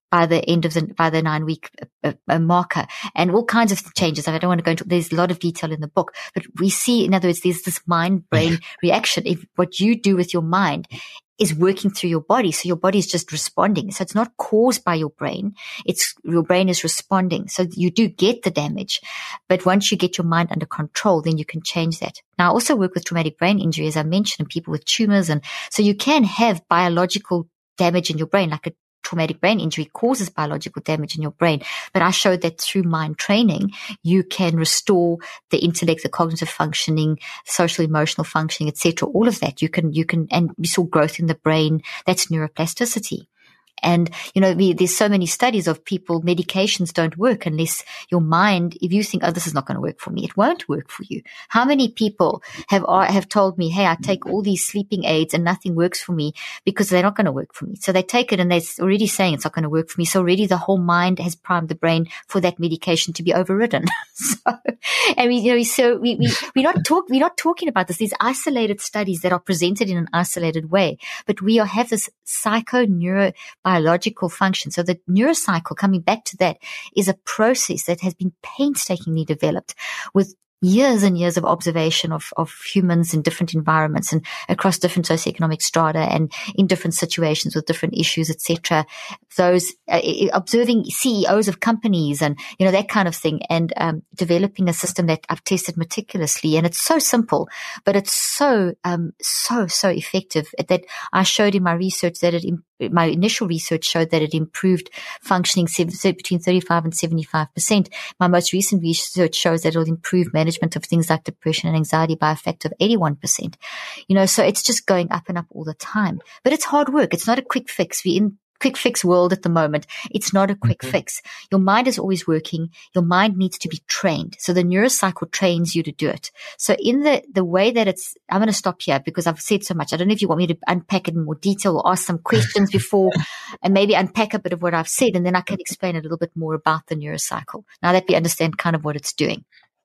by the end of the, by the nine week uh, uh, marker, and all kinds of changes. I don't want to go into, there's a lot of detail in the book, but we see, in other words, there's this mind brain reaction. If what you do with your mind is working through your body. So your body is just responding. So it's not caused by your brain. It's your brain is responding. So you do get the damage. But once you get your mind under control, then you can change that. Now I also work with traumatic brain injury, as I mentioned, and people with tumors. And so you can have biological damage in your brain, like a traumatic brain injury causes biological damage in your brain. But I showed that through mind training, you can restore the intellect, the cognitive functioning, social, emotional functioning, et cetera. All of that you can, you can, and we saw growth in the brain. That's neuroplasticity. And, you know, we, there's so many studies of people, medications don't work unless your mind, if you think, oh, this is not going to work for me, it won't work for you. How many people have, have told me, hey, I take all these sleeping aids and nothing works for me because they're not going to work for me. So they take it and they're already saying it's not going to work for me. So already the whole mind has primed the brain for that medication to be overridden. so, and we, you know, so we, we, we're not talk, we're not talking about this. These isolated studies that are presented in an isolated way, but we are, have this psycho-neuro biological function. So the neurocycle, coming back to that, is a process that has been painstakingly developed with years and years of observation of, of humans in different environments and across different socioeconomic strata and in different situations with different issues, et cetera. Those uh, observing C E Os of companies and, you know, that kind of thing, and um, developing a system that I've tested meticulously. And it's so simple, but it's so, um, so, so effective that I showed in my research that it, my initial research showed that it improved functioning between thirty-five and seventy-five percent. My most recent research shows that it'll improve management of things like depression and anxiety by a factor of eighty-one percent. You know, so it's just going up and up all the time. But it's hard work. It's not a quick fix. We're in quick fix world at the moment. It's not a quick mm-hmm. fix. Your mind is always working. Your mind needs to be trained. So the neurocycle trains you to do it. So in the, the way that it's, I'm going to stop here because I've said so much. I don't know if you want me to unpack it in more detail or ask some questions before and maybe unpack a bit of what I've said, and then I can explain a little bit more about the neurocycle now that we understand kind of what it's doing.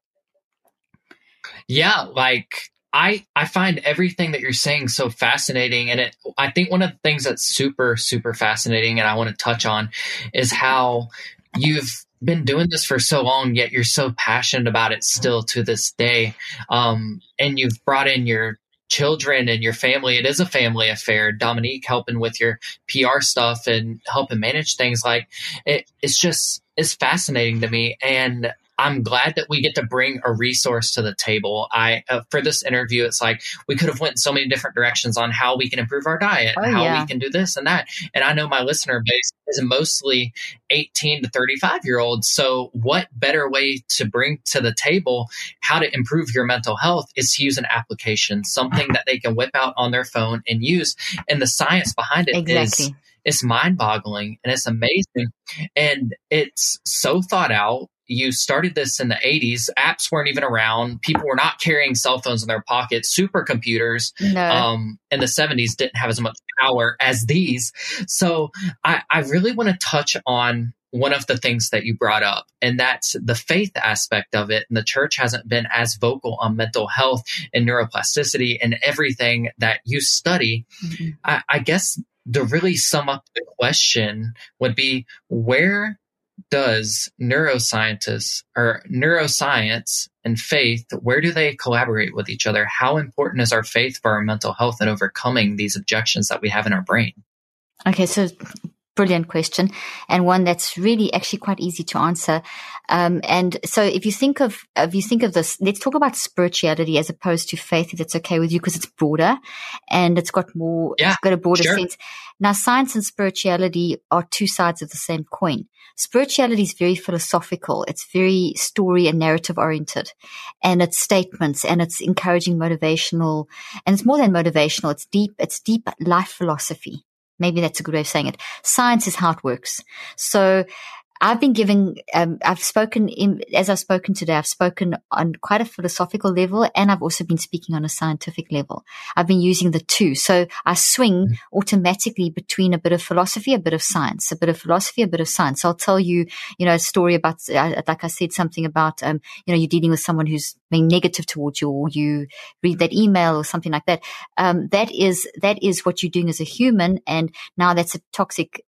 Yeah, like I, I find everything that you're saying so fascinating. And it, I think one of the things that's super, super fascinating and I want to touch on is how you've been doing this for so long, yet you're so passionate about it still to this day. Um, and you've brought in your children and your family. It is a family affair. Dominique helping with your P R stuff and helping manage things. Like it, it's just, it's fascinating to me. And I'm glad that we get to bring a resource to the table. I, uh, for this interview, it's like we could have went in so many different directions on how we can improve our diet, oh, and how yeah. we can do this and that. And I know my listener base is mostly eighteen to thirty-five year olds. So what better way to bring to the table how to improve your mental health is to use an application, something that they can whip out on their phone and use. And the science behind it exactly. is it's mind-boggling and it's amazing. And it's so thought out. You started this in the eighties. Apps weren't even around. People were not carrying cell phones in their pockets. Supercomputers no. um, in the seventies didn't have as much power as these. So I, I really want to touch on one of the things that you brought up, and that's the faith aspect of it. And the church hasn't been as vocal on mental health and neuroplasticity and everything that you study. Mm-hmm. I, I guess to really sum up the question would be, where does neuroscientists or neuroscience and faith, where do they collaborate with each other? How important is our faith for our mental health and overcoming these objections that we have in our brain? Okay, so brilliant question, and one that's really actually quite easy to answer. Um, and so if you think of, if you think of this, let's talk about spirituality as opposed to faith, if that's okay with you, because it's broader and it's got more, yeah, it's got a broader sure. sense. Now, science and spirituality are two sides of the same coin. Spirituality is very philosophical. It's very story and narrative oriented, and it's statements, and it's encouraging motivational, and it's more than motivational. It's deep, it's deep life philosophy. Maybe that's a good way of saying it. Science is how it works. So I've been giving, um, I've spoken in, as I've spoken today, I've spoken on quite a philosophical level, and I've also been speaking on a scientific level. I've been using the two. So I swing automatically between a bit of philosophy, a bit of science, a bit of philosophy, a bit of science. So I'll tell you, you know, a story about, uh, like I said, something about, um, you know, you're dealing with someone who's being negative towards you, or you read that email or something like that. Um, that is, that is what you're doing as a human. And now that's a toxic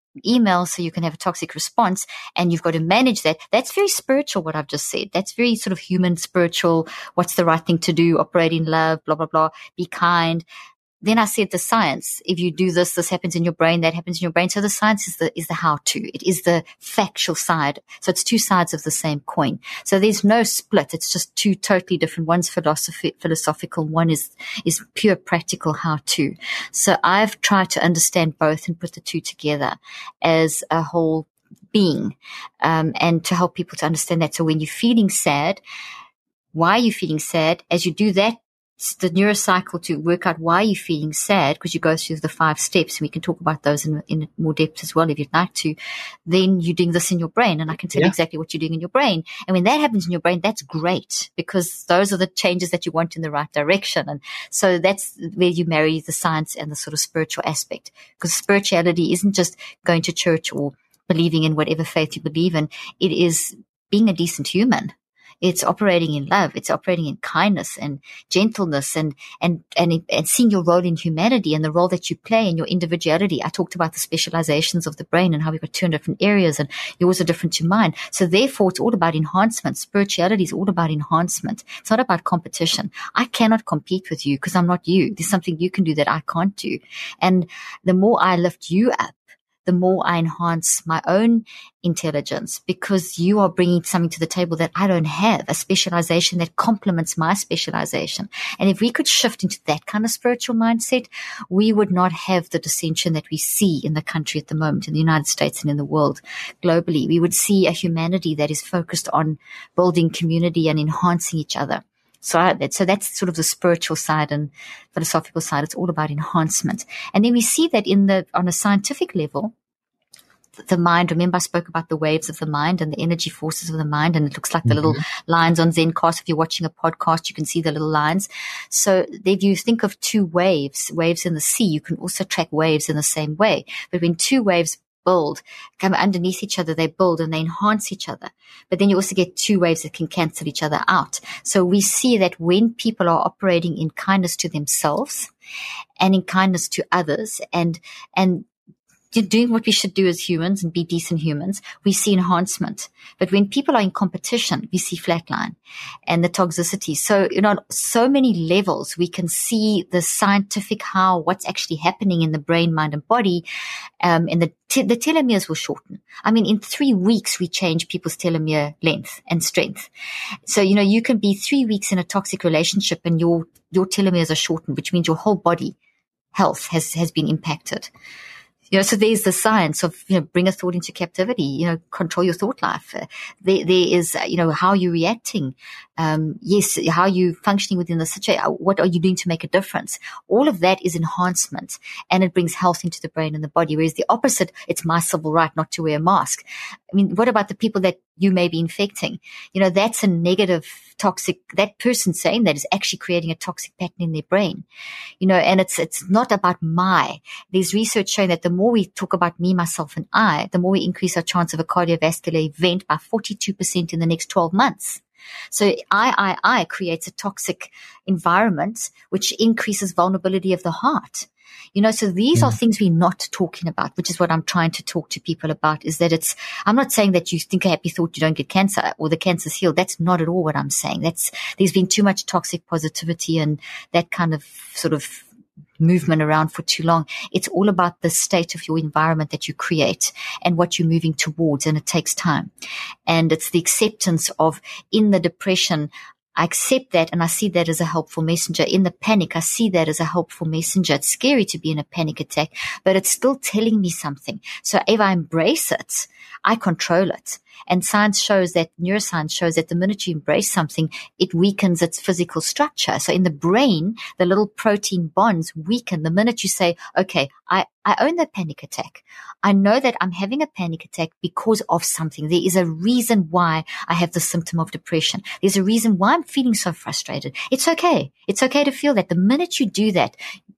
email so you can have a toxic response, and you've got to manage that. That's very spiritual, what I've just said. That's very sort of human, spiritual. What's the right thing to do? Operate in love, blah, blah, blah. Be kind. Then I said the science. If you do this, this happens in your brain, that happens in your brain. So the science is the, is the how to. It is the factual side. So it's two sides of the same coin. So there's no split. It's just two totally different. One's philosophy, philosophical. One is, is pure practical how to. So I've tried to understand both and put the two together as a whole being, um, and to help people to understand that. So when you're feeling sad, why are you feeling sad? As you do that, the neurocycle to work out why you're feeling sad, because you go through the five steps, and we can talk about those in, in more depth as well if you'd like to. Then you're doing this in your brain, and I can tell yeah. you exactly what you're doing in your brain. And when that happens in your brain, that's great, because those are the changes that you want in the right direction. And so that's where you marry the science and the sort of spiritual aspect, because spirituality isn't just going to church or believing in whatever faith you believe in. It is being a decent human. It's operating in love. It's operating in kindness and gentleness, and, and, and, and seeing your role in humanity and the role that you play in your individuality. I talked about the specializations of the brain and how we've got two different areas, and yours are different to mine. So therefore, it's all about enhancement. Spirituality is all about enhancement. It's not about competition. I cannot compete with you because I'm not you. There's something you can do that I can't do. And the more I lift you up, the more I enhance my own intelligence, because you are bringing something to the table that I don't have, a specialization that complements my specialization. And if we could shift into that kind of spiritual mindset, we would not have the dissension that we see in the country at the moment, in the United States and in the world globally. We would see a humanity that is focused on building community and enhancing each other. So, I, so that's sort of the spiritual side and philosophical side. It's all about enhancement. And then we see that in the, on a scientific level, the mind, remember I spoke about the waves of the mind and the energy forces of the mind, and it looks like the mm-hmm. little lines on Zencast. If you're watching a podcast, you can see the little lines. So if you think of two waves, waves in the sea, you can also track waves in the same way. But when two waves build, come underneath each other, they build and they enhance each other. But then you also get two waves that can cancel each other out. So we see that when people are operating in kindness to themselves and in kindness to others, and, and doing what we should do as humans and be decent humans, we see enhancement. But when people are in competition, we see flatline and the toxicity. So, you know, so many levels, we can see the scientific how, what's actually happening in the brain, mind, and body. Um, and the, te- the telomeres will shorten. I mean, in three weeks, we change people's telomere length and strength. So, you know, you can be three weeks in a toxic relationship and your, your telomeres are shortened, which means your whole body health has, has been impacted. You know, so there's the science of, you know, bring a thought into captivity, you know, control your thought life. Uh, there, there is, uh, you know, how you're reacting. Um, yes, how you functioning within the situation. What are you doing to make a difference? All of that is enhancement, and it brings health into the brain and the body. Whereas the opposite, it's my civil right not to wear a mask. I mean, what about the people that you may be infecting? You know, that's a negative, toxic, that person saying that is actually creating a toxic pattern in their brain. You know, and it's, it's not about my. There's research showing that the more we talk about me, myself, and I, the more we increase our chance of a cardiovascular event by forty-two percent in the next twelve months. So I, I, I creates a toxic environment, which increases vulnerability of the heart. You know, so these yeah. are things we're not talking about, which is what I'm trying to talk to people about, is that it's, I'm not saying that you think a happy thought, you don't get cancer or the cancer's healed. That's not at all what I'm saying. That's, there's been too much toxic positivity and that kind of sort of movement around for too long. It's all about the state of your environment that you create and what you're moving towards, and it takes time. And it's the acceptance of, in the depression, I accept that and I see that as a helpful messenger. In the panic, I see that as a helpful messenger. It's scary to be in a panic attack, but it's still telling me something. So if I embrace it, I control it. And science shows that, neuroscience shows that the minute you embrace something, it weakens its physical structure. So in the brain, the little protein bonds weaken the minute you say, okay, I, I own that panic attack. I know that I'm having a panic attack because of something. There is a reason why I have the symptom of depression. There's a reason why I'm feeling so frustrated. It's okay. It's okay to feel that. The minute you do that,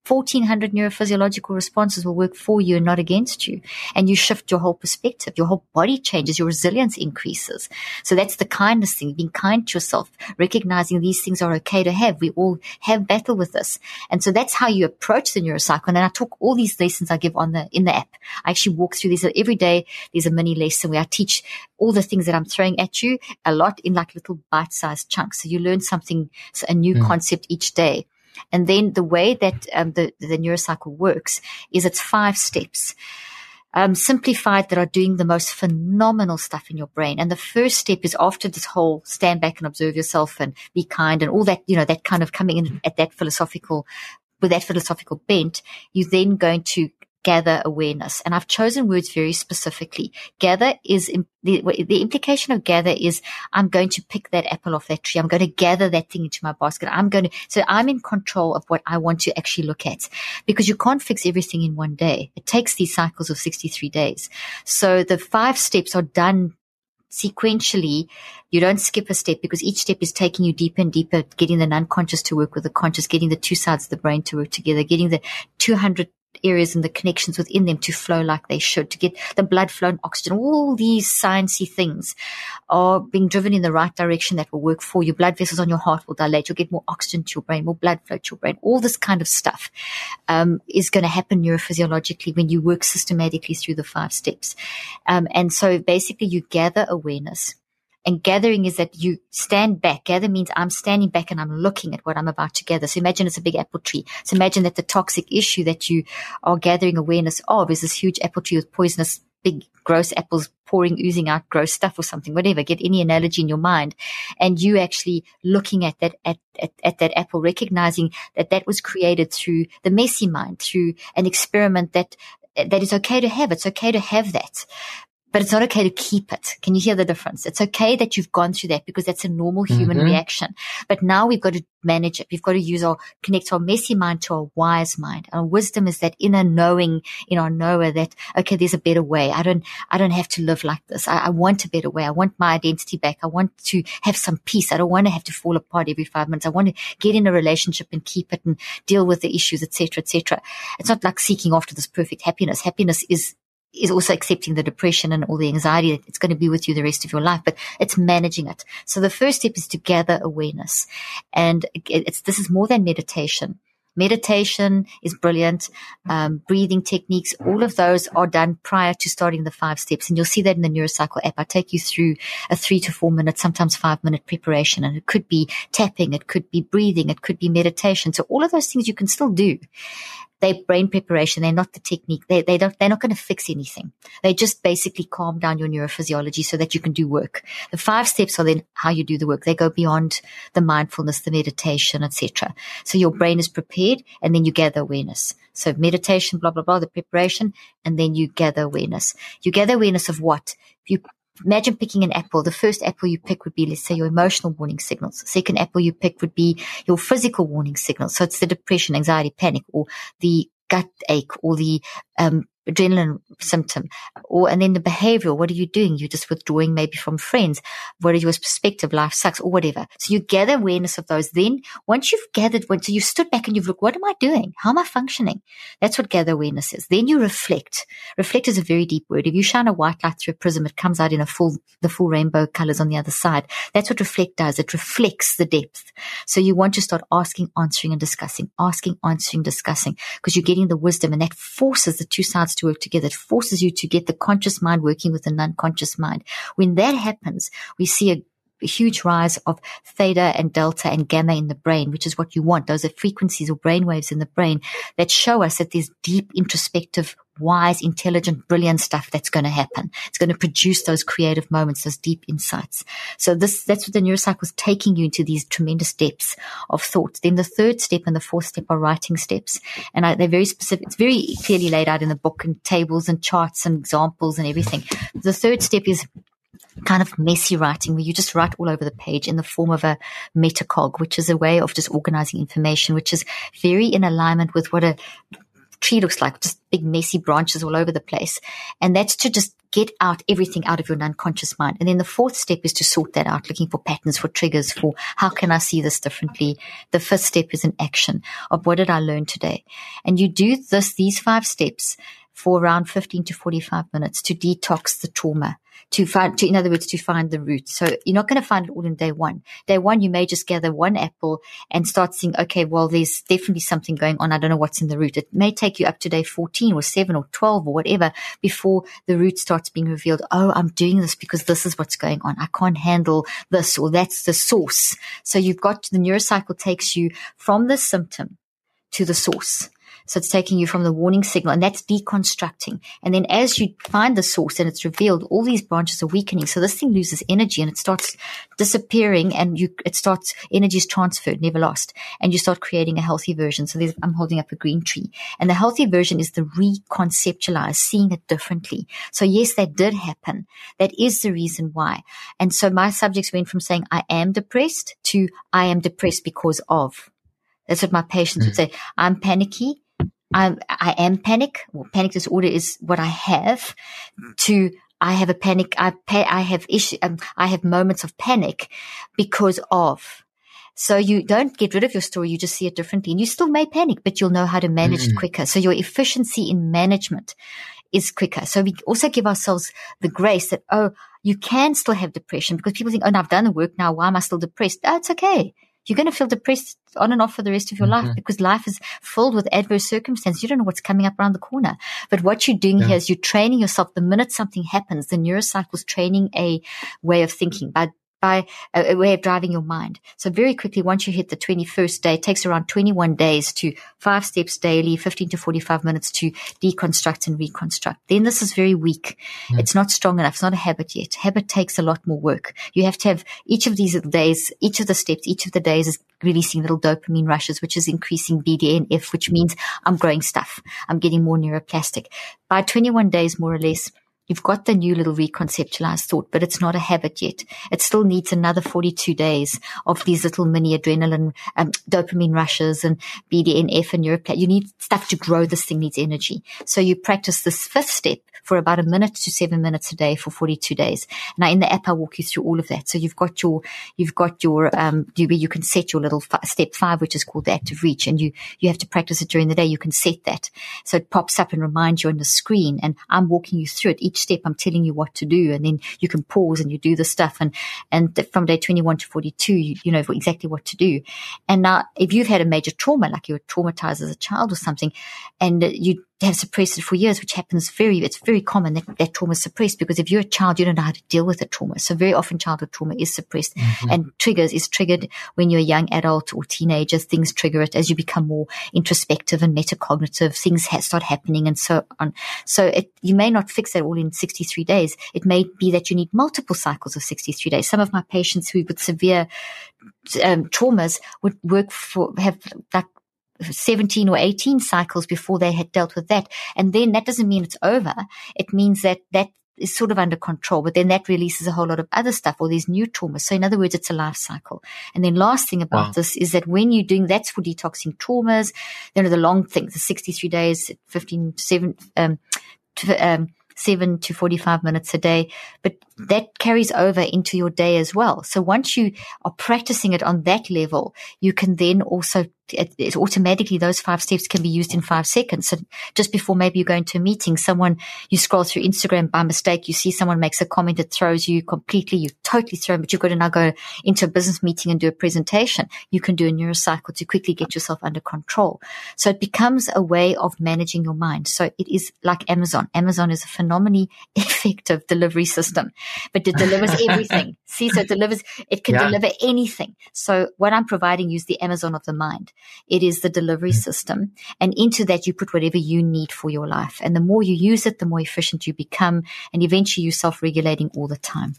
fourteen hundred neurophysiological responses will work for you and not against you. And you shift your whole perspective. Your whole body changes. Your resilience increases. So that's the kindness thing, being kind to yourself, recognizing these things are okay to have. We all have battle with this. And so that's how you approach the neurocycle. And I talk all these lessons I give on the, in the app. I actually walk through these every day. There's a mini lesson where I teach all the things that I'm throwing at you a lot in like little bite-sized chunks. So you learn something, a new mm. concept each day. And then the way that um, the, the neurocycle works is it's five steps. Um, simplified that are doing the most phenomenal stuff in your brain. And the first step is after this whole stand back and observe yourself and be kind and all that, you know, that kind of coming in at that philosophical, with that philosophical bent, you're then going to gather awareness. And I've chosen words very specifically. Gather is, the, the implication of gather is I'm going to pick that apple off that tree. I'm going to gather that thing into my basket. I'm going to, so I'm in control of what I want to actually look at, because you can't fix everything in one day. It takes these cycles of sixty-three days. So the five steps are done sequentially. You don't skip a step because each step is taking you deeper and deeper, getting the unconscious to work with the conscious, getting the two sides of the brain to work together, getting the two hundred areas and the connections within them to flow like they should, to get the blood flow and oxygen. All these sciencey things are being driven in the right direction that will work for you. Blood vessels on your heart will dilate. You'll get more oxygen to your brain, more blood flow to your brain. All this kind of stuff um, is going to happen neurophysiologically when you work systematically through the five steps. Um, and so basically you gather awareness. And gathering is that you stand back. Gather means I'm standing back and I'm looking at what I'm about to gather. So imagine it's a big apple tree. So imagine that the toxic issue that you are gathering awareness of is this huge apple tree with poisonous, big, gross apples pouring, oozing out gross stuff or something, whatever. Get any analogy in your mind. And you actually looking at that, at, at, at that apple, recognizing that that was created through the messy mind, through an experiment that, that is okay to have. It's okay to have that. But it's not okay to keep it. Can you hear the difference? It's okay that you've gone through that because that's a normal human mm-hmm. reaction. But now we've got to manage it. We've got to use our, connect our messy mind to our wise mind. Our wisdom is that inner knowing in our knower that, okay, there's a better way. I don't, I don't have to live like this. I, I want a better way. I want my identity back. I want to have some peace. I don't want to have to fall apart every five minutes. I want to get in a relationship and keep it and deal with the issues, et cetera, et cetera. It's not like seeking after this perfect happiness. Happiness is is also accepting the depression and all the anxiety that it's going to be with you the rest of your life, but it's managing it. So the first step is to gather awareness. And it's, this is more than meditation. Meditation is brilliant. Um, breathing techniques, all of those are done prior to starting the five steps. And you'll see that in the Neurocycle app. I take you through a three to four minute, sometimes five minute preparation. And it could be tapping. It could be breathing. It could be meditation. So all of those things you can still do. They're brain preparation. They're not the technique. They, they don't, they're not going to fix anything. They just basically calm down your neurophysiology so that you can do work. The five steps are then how you do the work. They go beyond the mindfulness, the meditation, et cetera. So your brain is prepared and then you gather awareness. So meditation, blah, blah, blah, the preparation, and then you gather awareness. You gather awareness of what? You Imagine picking an apple. The first apple you pick would be, let's say, your emotional warning signals. The second apple you pick would be your physical warning signals. So it's the depression, anxiety, panic, or the gut ache, or the um adrenaline symptom, or and then the behavioral. What are you doing? You're just withdrawing maybe from friends. What is your perspective? Life sucks, or whatever. So you gather awareness of those. Then once you've gathered, once so you've stood back and you've looked, what am I doing? How am I functioning? That's what gather awareness is. Then you reflect. Reflect is a very deep word. If you shine a white light through a prism, it comes out in a full, the full rainbow colors on the other side. That's what reflect does. It reflects the depth. So you want to start asking, answering, and discussing, asking, answering, discussing, because you're getting the wisdom, and that forces the two sides to work together. It forces you to get the conscious mind working with the non-conscious mind. When that happens, we see a, a huge rise of theta and delta and gamma in the brain, which is what you want. Those are frequencies or brain waves in the brain that show us that there's deep, introspective, wise, intelligent, brilliant stuff that's going to happen. It's going to produce those creative moments, those deep insights. So this, that's what the neurocycle is taking you into, these tremendous depths of thought. Then the third step and the fourth step are writing steps. And I, they're very specific. It's very clearly laid out in the book, and tables and charts and examples and everything. The third step is kind of messy writing, where you just write all over the page in the form of a metacog, which is a way of just organizing information, which is very in alignment with what a tree looks like, just big messy branches all over the place. And that's to just get out everything out of your unconscious mind. And then the fourth step is to sort that out, looking for patterns, for triggers, for how can I see this differently? The fifth step is an action of what did I learn today? And you do this, these five steps for around fifteen to forty-five minutes to detox the trauma, to find, to, in other words, to find the root. So you're not going to find it all in day one. Day one, you may just gather one apple and start seeing, okay, well, there's definitely something going on. I don't know what's in the root. It may take you up to day fourteen or seven or twelve or whatever before the root starts being revealed. Oh, I'm doing this because this is what's going on. I can't handle this, or that's the source. So you've got, the neurocycle takes you from the symptom to the source. So it's taking you from the warning signal, and that's deconstructing. And then as you find the source and it's revealed, all these branches are weakening. So this thing loses energy and it starts disappearing, and you, it starts, energy is transferred, never lost. And you start creating a healthy version. So there's, I'm holding up a green tree, and the healthy version is the reconceptualize, seeing it differently. So yes, that did happen. That is the reason why. And so my subjects went from saying I am depressed to I am depressed because of. That's what my patients mm. would say. I'm panicky. I'm, I am panic. Well, panic disorder is what I have. To I have a panic. I pa- I have issue. Um, I have moments of panic because of. So you don't get rid of your story. You just see it differently, and you still may panic, but you'll know how to manage mm-hmm. it quicker. So your efficiency in management is quicker. So we also give ourselves the grace that, oh, you can still have depression, because people think, oh, no, I've done the work now. Why am I still depressed? Oh, it's okay. You're going to feel depressed on and off for the rest of your mm-hmm. life, because life is filled with adverse circumstances. You don't know what's coming up around the corner. But what you're doing yeah. here is you're training yourself. The minute something happens, the neurocycle is training a way of thinking by by a, a way of driving your mind. So very quickly, once you hit the twenty-first day, it takes around twenty-one days to five steps daily, fifteen to forty-five minutes to deconstruct and reconstruct. Then this is very weak. Mm. It's not strong enough. It's not a habit yet. Habit takes a lot more work. You have to have each of these days, each of the steps, each of the days is releasing little dopamine rushes, which is increasing B D N F, which means I'm growing stuff. I'm getting more neuroplastic. By twenty-one days, more or less, you've got the new little reconceptualized thought, but it's not a habit yet. It still needs another forty-two days of these little mini adrenaline, um, dopamine rushes and B D N F and neuroplastic. You need stuff to grow. This thing needs energy. So you practice this fifth step for about a minute to seven minutes a day for forty-two days. Now in the app, I walk you through all of that. So you've got your, you've got your, um, you, you can set your little f- step five, which is called the active reach, and you, you have to practice it during the day. You can set that. So it pops up and reminds you on the screen, and I'm walking you through it. Each step, I'm telling you what to do, and then you can pause and you do the stuff. And, and from day twenty-one to forty-two, you, you know exactly what to do. And now if you've had a major trauma, like you were traumatized as a child or something, and you have suppressed it for years, which happens very, it's very common that, that trauma is suppressed, because if you're a child, you don't know how to deal with the trauma. So very often childhood trauma is suppressed mm-hmm. and triggers is triggered when you're a young adult or teenager. Things trigger it as you become more introspective and metacognitive. Things ha- start happening and so on. So it, you may not fix that all in sixty-three days. It may be that you need multiple cycles of sixty-three days. Some of my patients who with severe um, traumas would work for, have like seventeen or eighteen cycles before they had dealt with that. And then that doesn't mean it's over. It means that that is sort of under control, but then that releases a whole lot of other stuff, or these new traumas. So in other words, it's a life cycle. And then last thing about wow. this is that when you're doing, that's for detoxing traumas, you know, the long things, the sixty-three days, fifteen, seven, um, to, um, seven to forty-five minutes a day, but that carries over into your day as well. So once you are practicing it on that level, you can then also, it, it automatically, those five steps can be used in five seconds. So just before maybe you go into a meeting, someone, you scroll through Instagram by mistake, you see someone makes a comment that throws you completely, you totally thrown, but you've got to now go into a business meeting and do a presentation. You can do a neurocycle to quickly get yourself under control. So it becomes a way of managing your mind. So it is like Amazon. Amazon is a phenomenally effective delivery system, but it delivers everything. See, so it delivers, it can yeah. deliver anything. So what I'm providing you is the Amazon of the mind. It is the delivery mm-hmm. system. And into that, you put whatever you need for your life. And the more you use it, the more efficient you become. And eventually you're self-regulating all the time.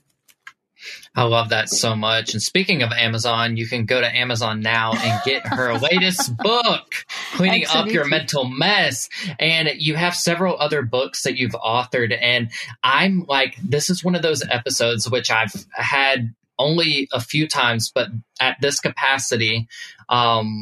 I love that so much. And speaking of Amazon, you can go to Amazon now and get her latest book, Cleaning Absolutely. Up Your Mental Mess. And you have several other books that you've authored. And I'm like, this is one of those episodes which I've had only a few times, but at this capacity, um,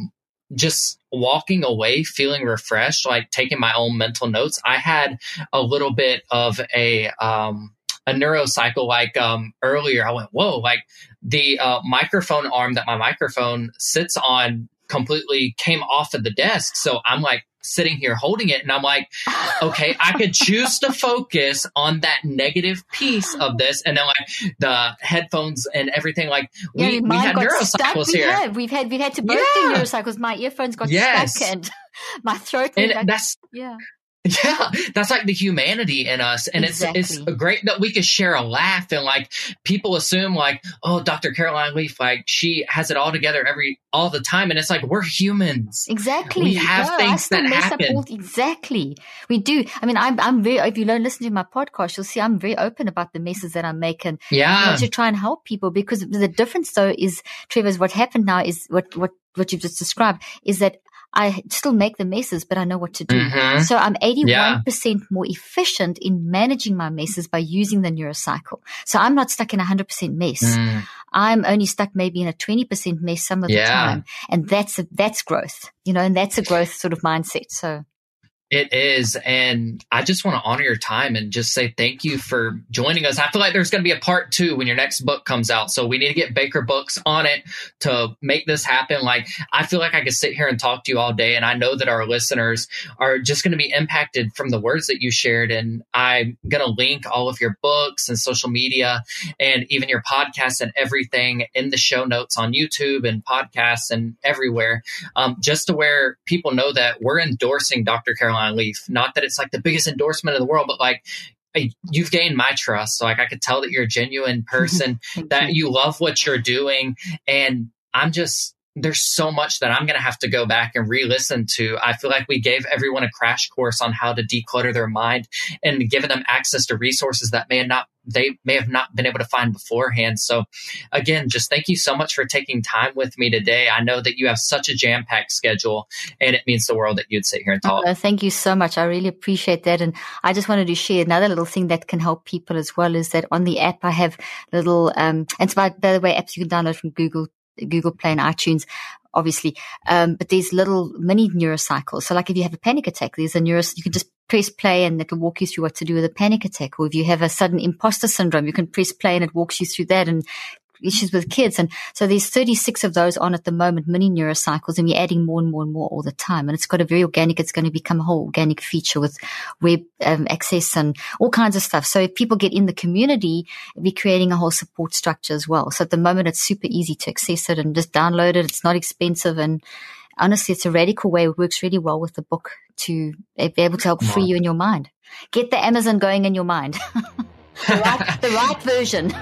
just walking away feeling refreshed, like taking my own mental notes. I had a little bit of a, um, a neurocycle, like, um, earlier. I went, whoa, like the, uh, microphone arm that my microphone sits on completely came off of the desk. So I'm like sitting here holding it and I'm like, okay, I could choose to focus on that negative piece of this. And then like the headphones and everything, like we, yeah, we had neurocycles stuck. We here. Have. We've had, we've had to both yeah. do neurocycles. My earphones got yes. stuck and my throat. And like, that's, yeah. Yeah, that's like the humanity in us. And exactly. it's it's great that we could share a laugh and like people assume like, oh, Doctor Caroline Leaf, like she has it all together every all the time. And it's like, we're humans. Exactly. We have no, things that happen. All, exactly. We do. I mean, I'm I'm very, if you don't listen to my podcast, you'll see I'm very open about the messes that I'm making. Yeah. I to try and help people, because the difference though is, Trevor, is what happened now is what what what you've just described is that I still make the messes, but I know what to do. Mm-hmm. So I'm eighty-one percent yeah. more efficient in managing my messes by using the neurocycle. So I'm not stuck in a one hundred percent mess. Mm. I'm only stuck maybe in a twenty percent mess some of yeah. the time. And that's a, that's growth, you know, and that's a growth sort of mindset. So. It is. And I just want to honor your time and just say thank you for joining us. I feel like there's going to be a part two when your next book comes out. So we need to get Baker Books on it to make this happen. Like, I feel like I could sit here and talk to you all day. And I know that our listeners are just going to be impacted from the words that you shared. And I'm going to link all of your books and social media and even your podcasts and everything in the show notes on YouTube and podcasts and everywhere, um, just to where people know that we're endorsing Doctor Caroline Leaf. Not that it's like the biggest endorsement in the world, but like you've gained my trust. So like I could tell that you're a genuine person, that you. you love what you're doing. And I'm just, there's so much that I'm going to have to go back and re-listen to. I feel like we gave everyone a crash course on how to declutter their mind and given them access to resources that may not they may have not been able to find beforehand. So again, just thank you so much for taking time with me today. I know that you have such a jam-packed schedule and it means the world that you'd sit here and talk. Oh, thank you so much. I really appreciate that. And I just wanted to share another little thing that can help people as well, is that on the app, I have little, um, and it's by, by the way, apps you can download from Google, Google Play and iTunes, obviously. Um, but there's little mini neurocycles. So like if you have a panic attack, there's a neuro, you can just press play and it'll walk you through what to do with a panic attack. Or if you have a sudden imposter syndrome, you can press play and it walks you through that, and issues with kids. And so there's thirty-six of those on at the moment, mini neurocycles, and we're adding more and more and more all the time. And it's got a very organic, it's going to become a whole organic feature with web um, access and all kinds of stuff. So if people get in the community, we're creating a whole support structure as well. So at the moment, it's super easy to access it and just download it. It's not expensive. And honestly, it's a radical way. It works really well with the book to be able to help free you in your mind. Get the Amazon going in your mind. the, right, the right version.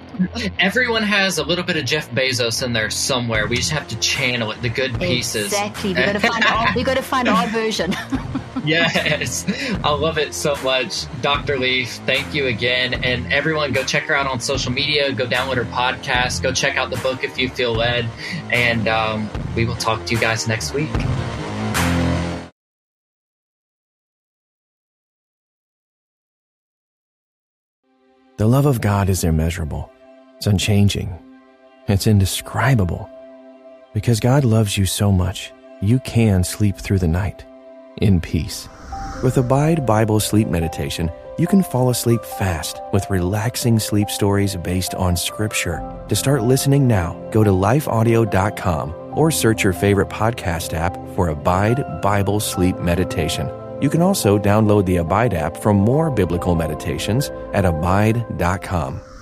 Everyone has a little bit of Jeff Bezos in there somewhere. We just have to channel it, the good pieces. Exactly. We've got to find our, we've got to find our version. Yes. I love it so much. Doctor Leaf, thank you again. And everyone, go check her out on social media. Go download her podcast. Go check out the book if you feel led. And um, we will talk to you guys next week. The love of God is immeasurable. It's unchanging. It's indescribable. Because God loves you so much, you can sleep through the night in peace. With Abide Bible Sleep Meditation, you can fall asleep fast with relaxing sleep stories based on Scripture. To start listening now, go to life audio dot com or search your favorite podcast app for Abide Bible Sleep Meditation. You can also download the Abide app for more biblical meditations at abide dot com.